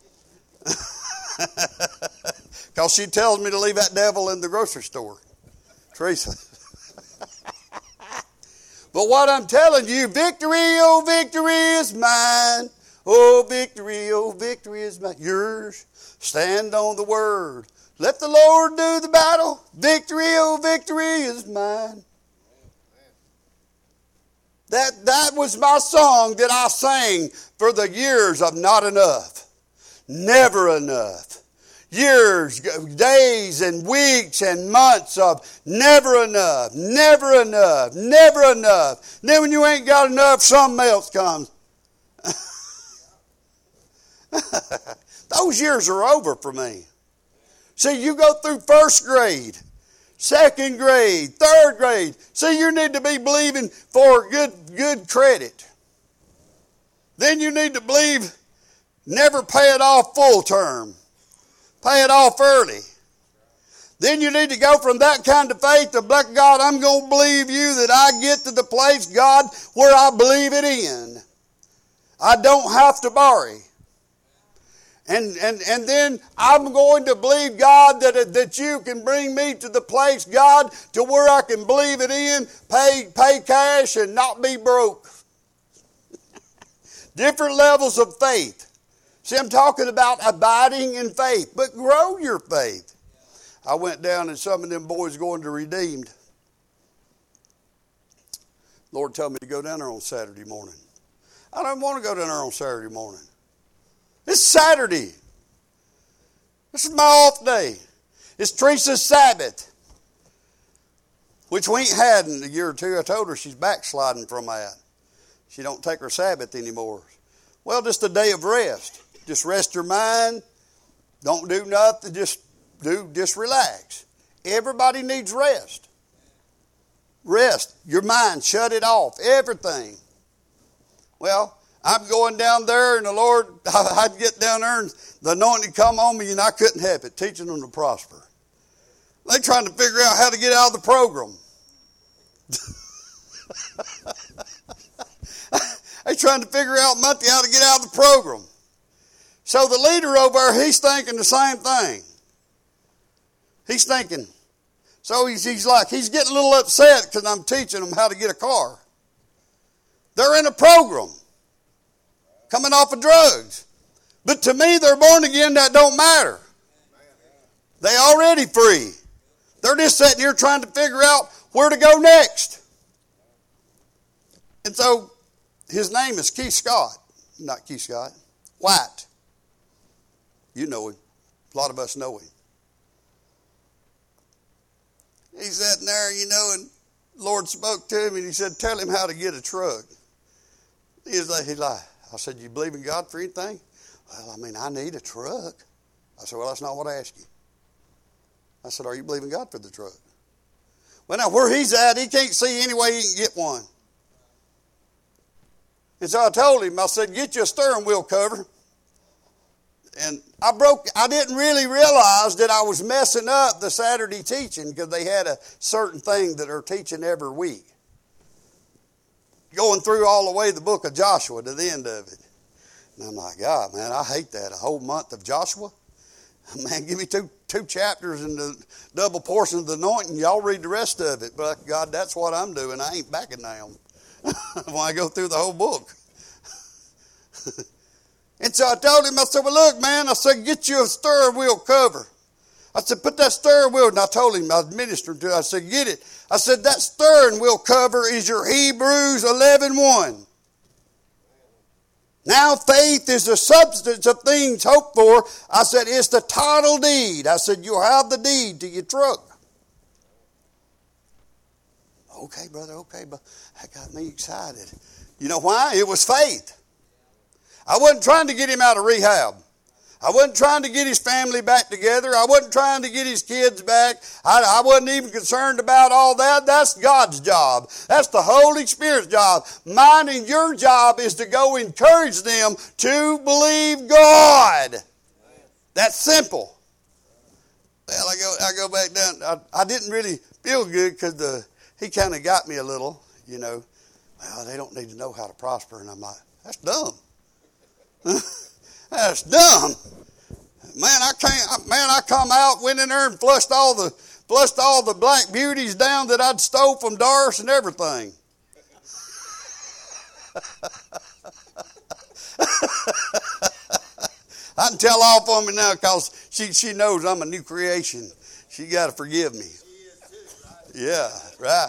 Because she tells me to leave that devil in the grocery store. Teresa. But what I'm telling you, victory, oh, victory is mine. Oh, victory is mine. Yours. Stand on the word. Let the Lord do the battle. Victory, oh, victory is mine. That was my song that I sang for the years of not enough. Never enough. Years, days and weeks and months of never enough, never enough, never enough. Then when you ain't got enough, something else comes. Those years are over for me. See, you go through first grade, second grade, third grade. See, you need to be believing for good credit. Then you need to believe never pay it off full term. Pay it off early. Then you need to go from that kind of faith to, black God, I'm going to believe you that I get to the place, God, where I believe it in. I don't have to borrow. And then I'm going to believe, God, that you can bring me to the place, God, to where I can believe it in, pay cash and not be broke. Different levels of faith. See, I'm talking about abiding in faith, but grow your faith. I went down and some of them boys going to Redeemed. Lord told me to go down there on Saturday morning. I don't want to go down there on Saturday morning. It's Saturday. This is my off day. It's Teresa's Sabbath, which we ain't had in a year or two. I told her she's backsliding from that. She don't take her Sabbath anymore. Well, just a day of rest. Just rest your mind. Don't do nothing. Just relax. Everybody needs rest. Rest. Your mind. Shut it off. Everything. Well, I'm going down there, and the Lord, I'd get down there, and the anointing come on me, and I couldn't help it, teaching them to prosper. They trying to figure out how to get out of the program. They trying to figure out monthly how to get out of the program. So the leader over there, he's thinking the same thing. He's thinking. So he's getting a little upset because I'm teaching them how to get a car. They're in a program, coming off of drugs. But to me, they're born again, that don't matter. They already free. They're just sitting here trying to figure out where to go next. And so his name is Keith Scott. Not Keith Scott. White. You know him. A lot of us know him. He's sitting there, and the Lord spoke to him and he said, tell him how to get a truck. He's like, I said, you believe in God for anything? Well, I need a truck. I said, well, that's not what I asked you. I said, are you believing God for the truck? Well, now where he's at, he can't see any way he can get one. And so I told him, I said, get you a steering wheel cover. And I didn't really realize that I was messing up the Saturday teaching because they had a certain thing that they're teaching every week. Going through all the way the book of Joshua to the end of it. And I'm like, God, man, I hate that. A whole month of Joshua? Man, give me two chapters and the double portion of the anointing. Y'all read the rest of it. But God, that's what I'm doing. I ain't backing down when I go through the whole book. And so I told him, I said, well, look, man, I said, get you a steering wheel cover. I said, put that steering wheel, and I told him, I was ministering to him, I said, get it. I said, that steering wheel cover is your Hebrews 11:1. Now faith is the substance of things hoped for. I said, it's the title deed. I said, you'll have the deed to your truck. Okay, brother, okay, but that got me excited. You know why? It was faith. I wasn't trying to get him out of rehab. I wasn't trying to get his family back together. I wasn't trying to get his kids back. I wasn't even concerned about all that. That's God's job. That's the Holy Spirit's job. Mine and your job is to go encourage them to believe God. That's simple. Well, I go back down. I didn't really feel good because he kind of got me a little, you know. Well, they don't need to know how to prosper. And I'm like, that's dumb. That's dumb. Man, I come out, went in there and flushed all the black beauties down that I'd stole from Doris and everything. I can tell off on me now because she knows I'm a new creation. She got to forgive me. Yeah, right.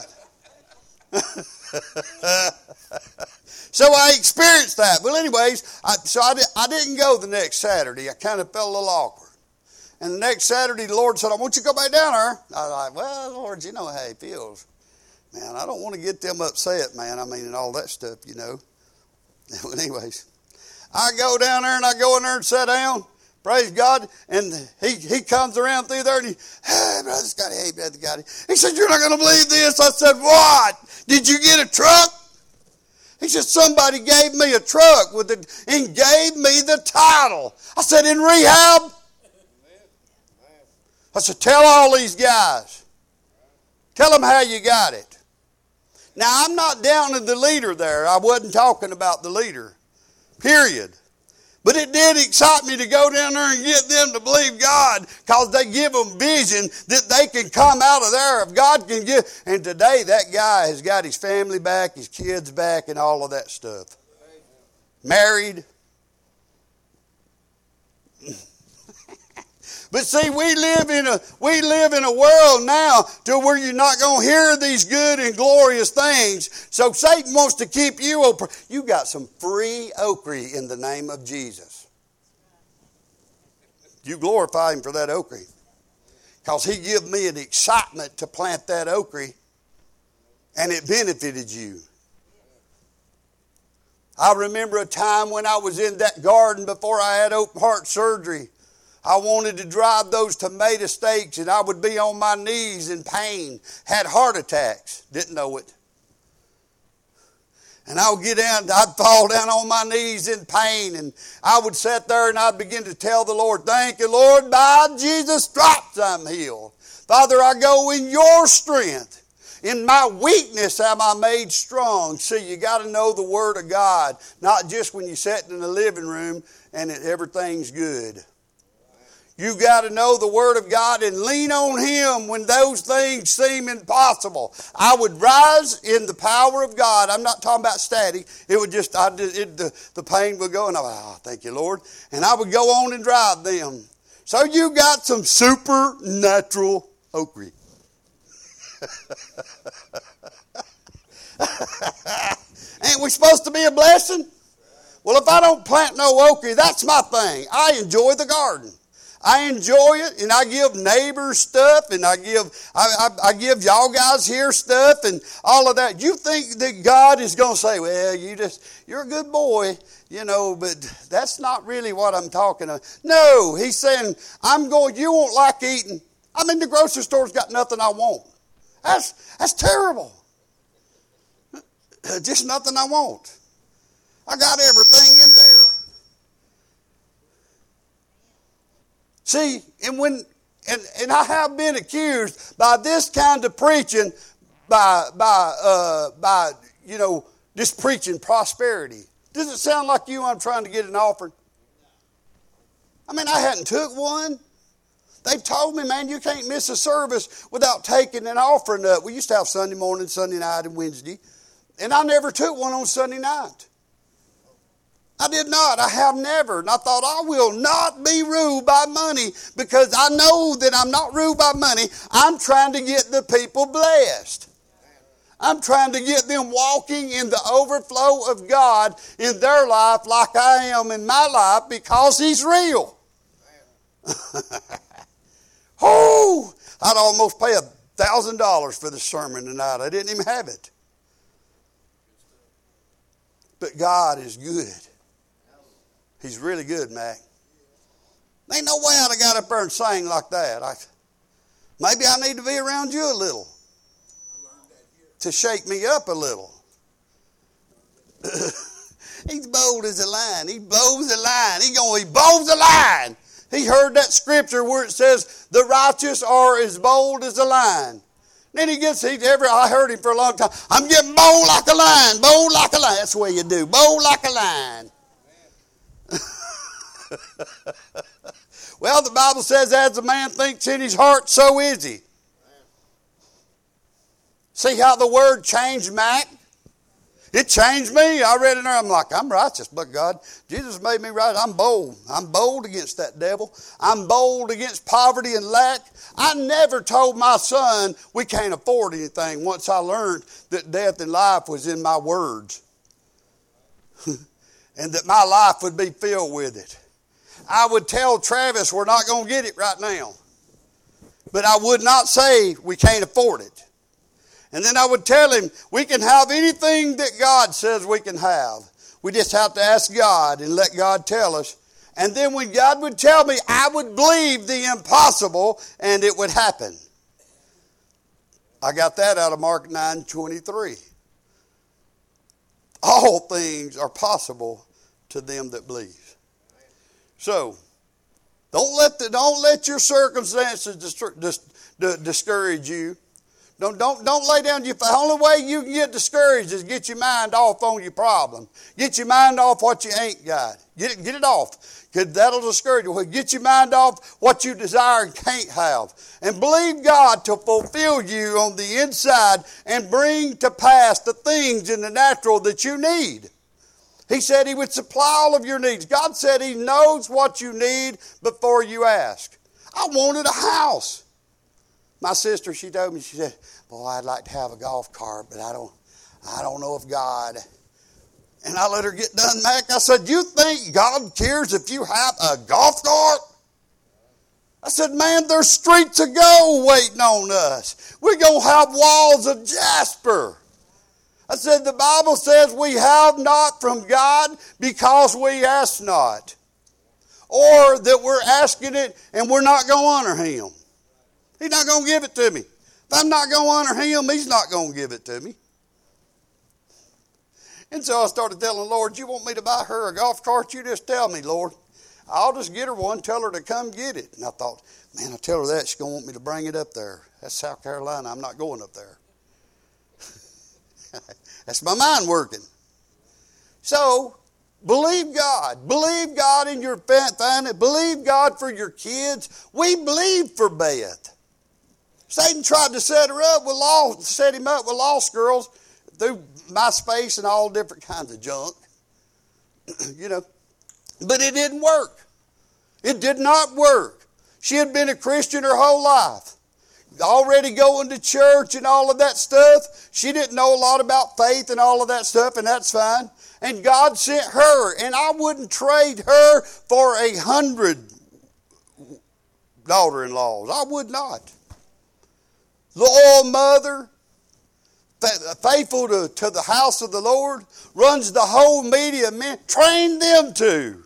So I experienced that. Well, anyways, I didn't go the next Saturday. I kind of felt a little awkward. And the next Saturday, the Lord said, I want you to go back down there. I was like, well, Lord, you know how he feels. Man, I don't want to get them upset, man. I mean, and all that stuff, you know. Anyways, I go down there and I go in there and sit down. Praise God. And he comes around through there and hey, Brother Scotty, hey, Brother Scotty. He said, you're not going to believe this. I said, what? Did you get a truck? He said, somebody gave me a truck and gave me the title. I said, in rehab? I said, tell all these guys. Tell them how you got it. Now, I'm not down to the leader there. I wasn't talking about the leader. Period. But it did excite me to go down there and get them to believe God because they give them vision that they can come out of there if God can give. And today that guy has got his family back, his kids back, and all of that stuff. Married. But see, we live in a world now to where you're not going to hear these good and glorious things. So Satan wants to keep you. You got some free okra in the name of Jesus. You glorify him for that okra, because he gave me an excitement to plant that okra, and it benefited you. I remember a time when I was in that garden before I had open heart surgery. I wanted to drive those tomato steaks, and I would be on my knees in pain. Had heart attacks. Didn't know it. And I would get down, I'd fall down on my knees in pain, and I would sit there and I'd begin to tell the Lord, thank you, Lord, by Jesus' stripes I'm healed. Father, I go in your strength. In my weakness am I made strong. See, you got to know the Word of God, not just when you're sitting in the living room and everything's good. You got to know the Word of God and lean on Him when those things seem impossible. I would rise in the power of God. I'm not talking about static. It would just, the pain would go, and I would, thank you, Lord. And I would go on and drive them. So you got some supernatural okra. Ain't we supposed to be a blessing? Well, if I don't plant no okra, that's my thing. I enjoy the garden. I enjoy it, and I give neighbors stuff, and I give y'all guys here stuff, and all of that. You think that God is going to say, well, you're a good boy, you know, but that's not really what I'm talking about. No, he's saying, you won't like eating. I mean, the grocery store's got nothing I want. That's terrible. Just nothing I want. I got everything in there. See, and I have been accused by this kind of preaching, by just preaching prosperity. Does it sound like I'm trying to get an offering? I mean, I hadn't took one. They've told me, man, you can't miss a service without taking an offering up. We used to have Sunday morning, Sunday night, and Wednesday, and I never took one on Sunday night. I did not. I have never. And I thought, I will not be ruled by money, because I know that I'm not ruled by money. I'm trying to get the people blessed. I'm trying to get them walking in the overflow of God in their life like I am in my life, because He's real. Oh, I'd almost pay $1,000 for the sermon tonight. I didn't even have it. But God is good. He's really good, Mac. Ain't no way I'd have got up there and sang like that. Maybe I need to be around you a little to shake me up a little. He's bold as a lion. He blows the line. He bows the line. He heard that scripture where it says, the righteous are as bold as a lion. Then I heard him for a long time. I'm getting bold like a lion, bold like a lion. That's the way you do, bold like a lion. Well, the Bible says, as a man thinks in his heart, so is he. See how the word changed Mac? It changed me. I read it there. I'm like, I'm righteous, but God, Jesus made me right. I'm bold. I'm bold against that devil. I'm bold against poverty and lack. I never told my son we can't afford anything once I learned that death and life was in my words. And that my life would be filled with it. I would tell Travis we're not going to get it right now. But I would not say we can't afford it. And then I would tell him, we can have anything that God says we can have. We just have to ask God and let God tell us. And then when God would tell me, I would believe the impossible and it would happen. I got that out of Mark 9:23. All things are possible to them that believe. So, don't let your circumstances discourage you. Don't lay down. The only way you can get discouraged is get your mind off on your problem. Get your mind off what you ain't got. Get it off. Because that'll discourage you. Get your mind off what you desire and can't have. And believe God to fulfill you on the inside and bring to pass the things in the natural that you need. He said He would supply all of your needs. God said He knows what you need before you ask. I wanted a house. My sister, she told me, she said, boy, I'd like to have a golf cart, but I don't know if God. And I let her get done, Mac. I said, you think God cares if you have a golf cart? I said, man, there's streets of gold waiting on us. We're going to have walls of jasper. I said, the Bible says we have not from God because we ask not. Or that we're asking it and we're not going to honor Him. He's not going to give it to me. If I'm not going to honor Him, He's not going to give it to me. And so I started telling the Lord, you want me to buy her a golf cart? You just tell me, Lord. I'll just get her one, tell her to come get it. And I thought, man, I tell her that, she's going to want me to bring it up there. That's South Carolina. I'm not going up there. That's my mind working. So, believe God. Believe God in your family. Believe God for your kids. We believe for Beth. Satan tried to set him up with lost girls through MySpace and all different kinds of junk. But it didn't work. It did not work. She had been a Christian her whole life. Already going to church and all of that stuff. She didn't know a lot about faith and all of that stuff, and that's fine. And God sent her, and I wouldn't trade her for 100 daughter-in-laws. I would not. Loyal mother, faithful to the house of the Lord, runs the whole media. Man, train them to.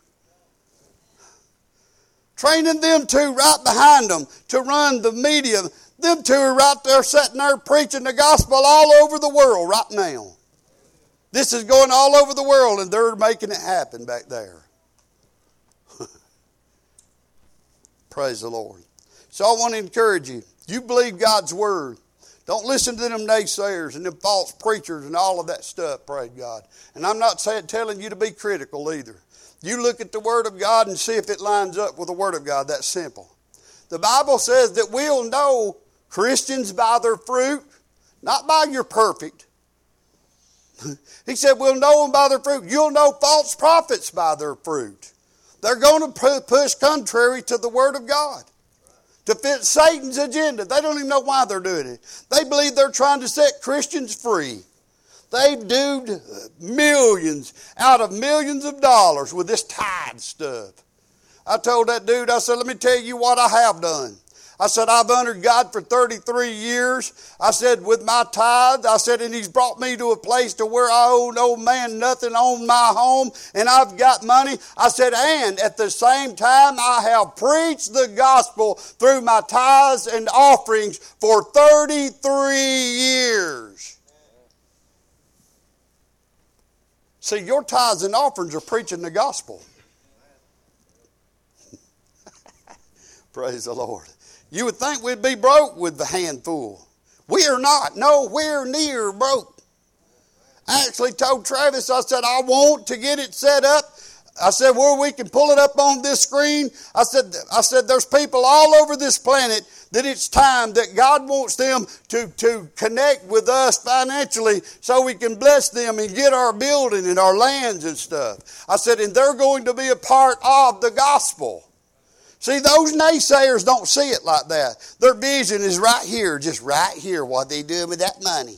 Training them to right behind them to run the media. Them two are right there sitting there preaching the gospel all over the world right now. This is going all over the world and they're making it happen back there. Praise the Lord. So I want to encourage you. You believe God's word. Don't listen to them naysayers and them false preachers and all of that stuff, praise God. And I'm not telling you to be critical either. You look at the Word of God and see if it lines up with the Word of God. That's simple. The Bible says that we'll know Christians by their fruit, not by your perfect. He said we'll know them by their fruit. You'll know false prophets by their fruit. They're going to push contrary to the Word of God to fit Satan's agenda. They don't even know why they're doing it. They believe they're trying to set Christians free. They've duped millions out of millions of dollars with this tithe stuff. I told that dude, I said, let me tell you what I have done. I said, I've honored God for 33 years. I said, with my tithe, I said, and He's brought me to a place to where I owe no man nothing on my home, and I've got money. I said, and at the same time, I have preached the gospel through my tithes and offerings for 33 years. See, your tithes and offerings are preaching the gospel. Praise the Lord. You would think we'd be broke with the handful. We are not. Nowhere near broke. I actually told Travis, I said, I want to get it set up. I said, where we can pull it up on this screen. I said, there's people all over this planet that it's time that God wants them to connect with us financially so we can bless them and get our building and our lands and stuff. I said, and they're going to be a part of the gospel. See, those naysayers don't see it like that. Their vision is right here, just right here, what they doing with that money.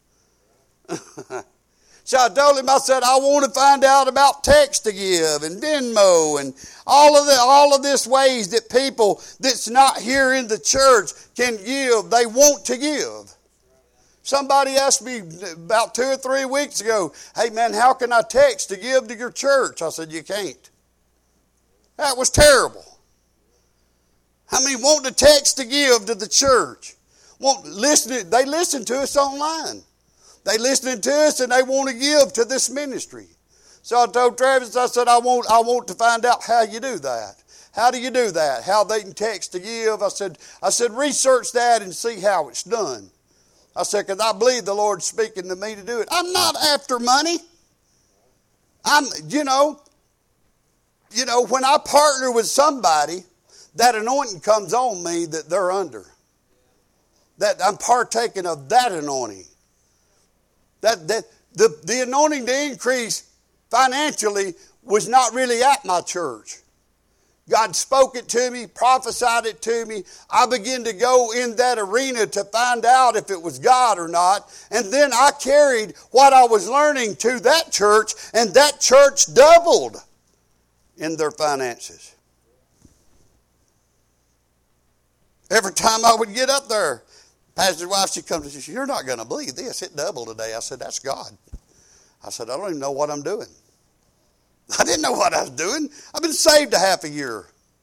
So I told him, I said, I want to find out about text to give and Venmo and all of this ways that people that's not here in the church can give. They want to give. Somebody asked me about 2 or 3 weeks ago, hey man, how can I text to give to your church? I said, you can't. That was terrible. I mean, want to text to give to the church. They listen to us online. They listening to us and they want to give to this ministry. So I told Travis, I said, I want to find out how you do that. How do you do that? How they can text to give. I said, research that and see how it's done. I said, because I believe the Lord's speaking to me to do it. I'm not after money. You know, when I partner with somebody, that anointing comes on me that they're under. That I'm partaking of that anointing. The anointing to increase financially was not really at my church. God spoke it to me, prophesied it to me. I began to go in that arena to find out if it was God or not. And then I carried what I was learning to that church, and that church doubled in their finances. Every time I would get up there, Pastor's wife, she comes and she says, you're not going to believe this. It doubled today. I said, that's God. I said, I don't even know what I'm doing. I didn't know what I was doing. I've been saved a half a year.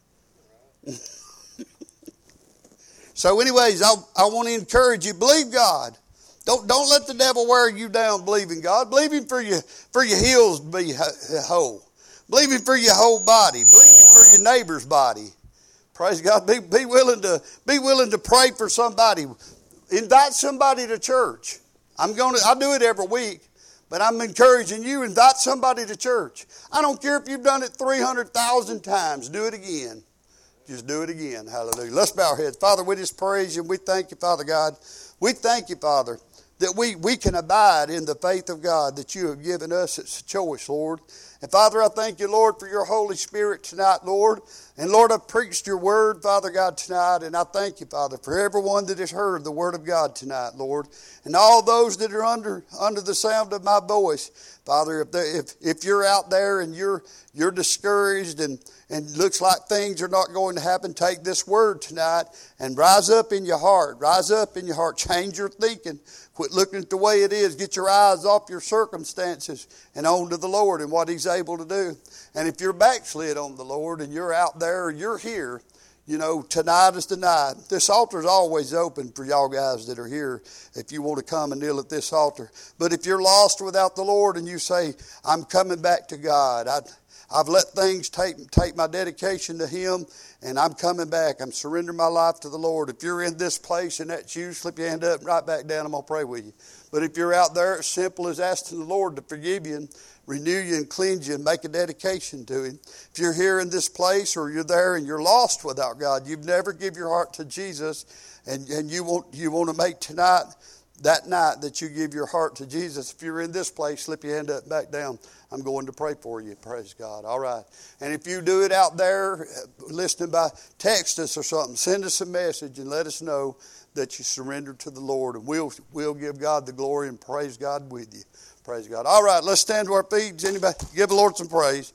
So anyways, I want to encourage you, believe God. Don't let the devil wear you down believing God. Believe Him for your heels to be whole. Believe Him for your whole body. Believe Him for your neighbor's body. Praise God. Be willing to pray for somebody. Invite somebody to church. I do it every week, but I'm encouraging you, invite somebody to church. I don't care if you've done it 300,000 times. Do it again. Just do it again. Hallelujah. Let's bow our heads. Father, we just praise you and we thank you, Father God. We thank you, Father, that we can abide in the faith of God that you have given us. It's a choice, Lord. And Father, I thank you, Lord, for your Holy Spirit tonight, Lord. And Lord, I've preached your word, Father God, tonight. And I thank you, Father, for everyone that has heard the word of God tonight, Lord. And all those that are under the sound of my voice, Father, if you're out there and you're discouraged and looks like things are not going to happen, take this word tonight and rise up in your heart. Rise up in your heart. Change your thinking. Quit looking at the way it is. Get your eyes off your circumstances and on to the Lord and what He's able to do. And if you're backslid on the Lord and you're out there or you're here, tonight is the night. This altar is always open for y'all guys that are here if you want to come and kneel at this altar. But if you're lost without the Lord and you say, I'm coming back to God, I've let things take my dedication to Him, and I'm coming back. I'm surrendering my life to the Lord. If you're in this place and that's you, slip your hand up and right back down. I'm going to pray with you. But if you're out there, it's simple as asking the Lord to forgive you and renew you and cleanse you and make a dedication to Him. If you're here in this place or you're there and you're lost without God, you've never give your heart to Jesus, and you want to make tonight that night that you give your heart to Jesus. If you're in this place, slip your hand up and back down. I'm going to pray for you. Praise God. All right. And if you do it out there, listening by text us or something, send us a message and let us know that you surrendered to the Lord. And we'll give God the glory and praise God with you. Praise God. All right, let's stand to our feet. Anybody give the Lord some praise?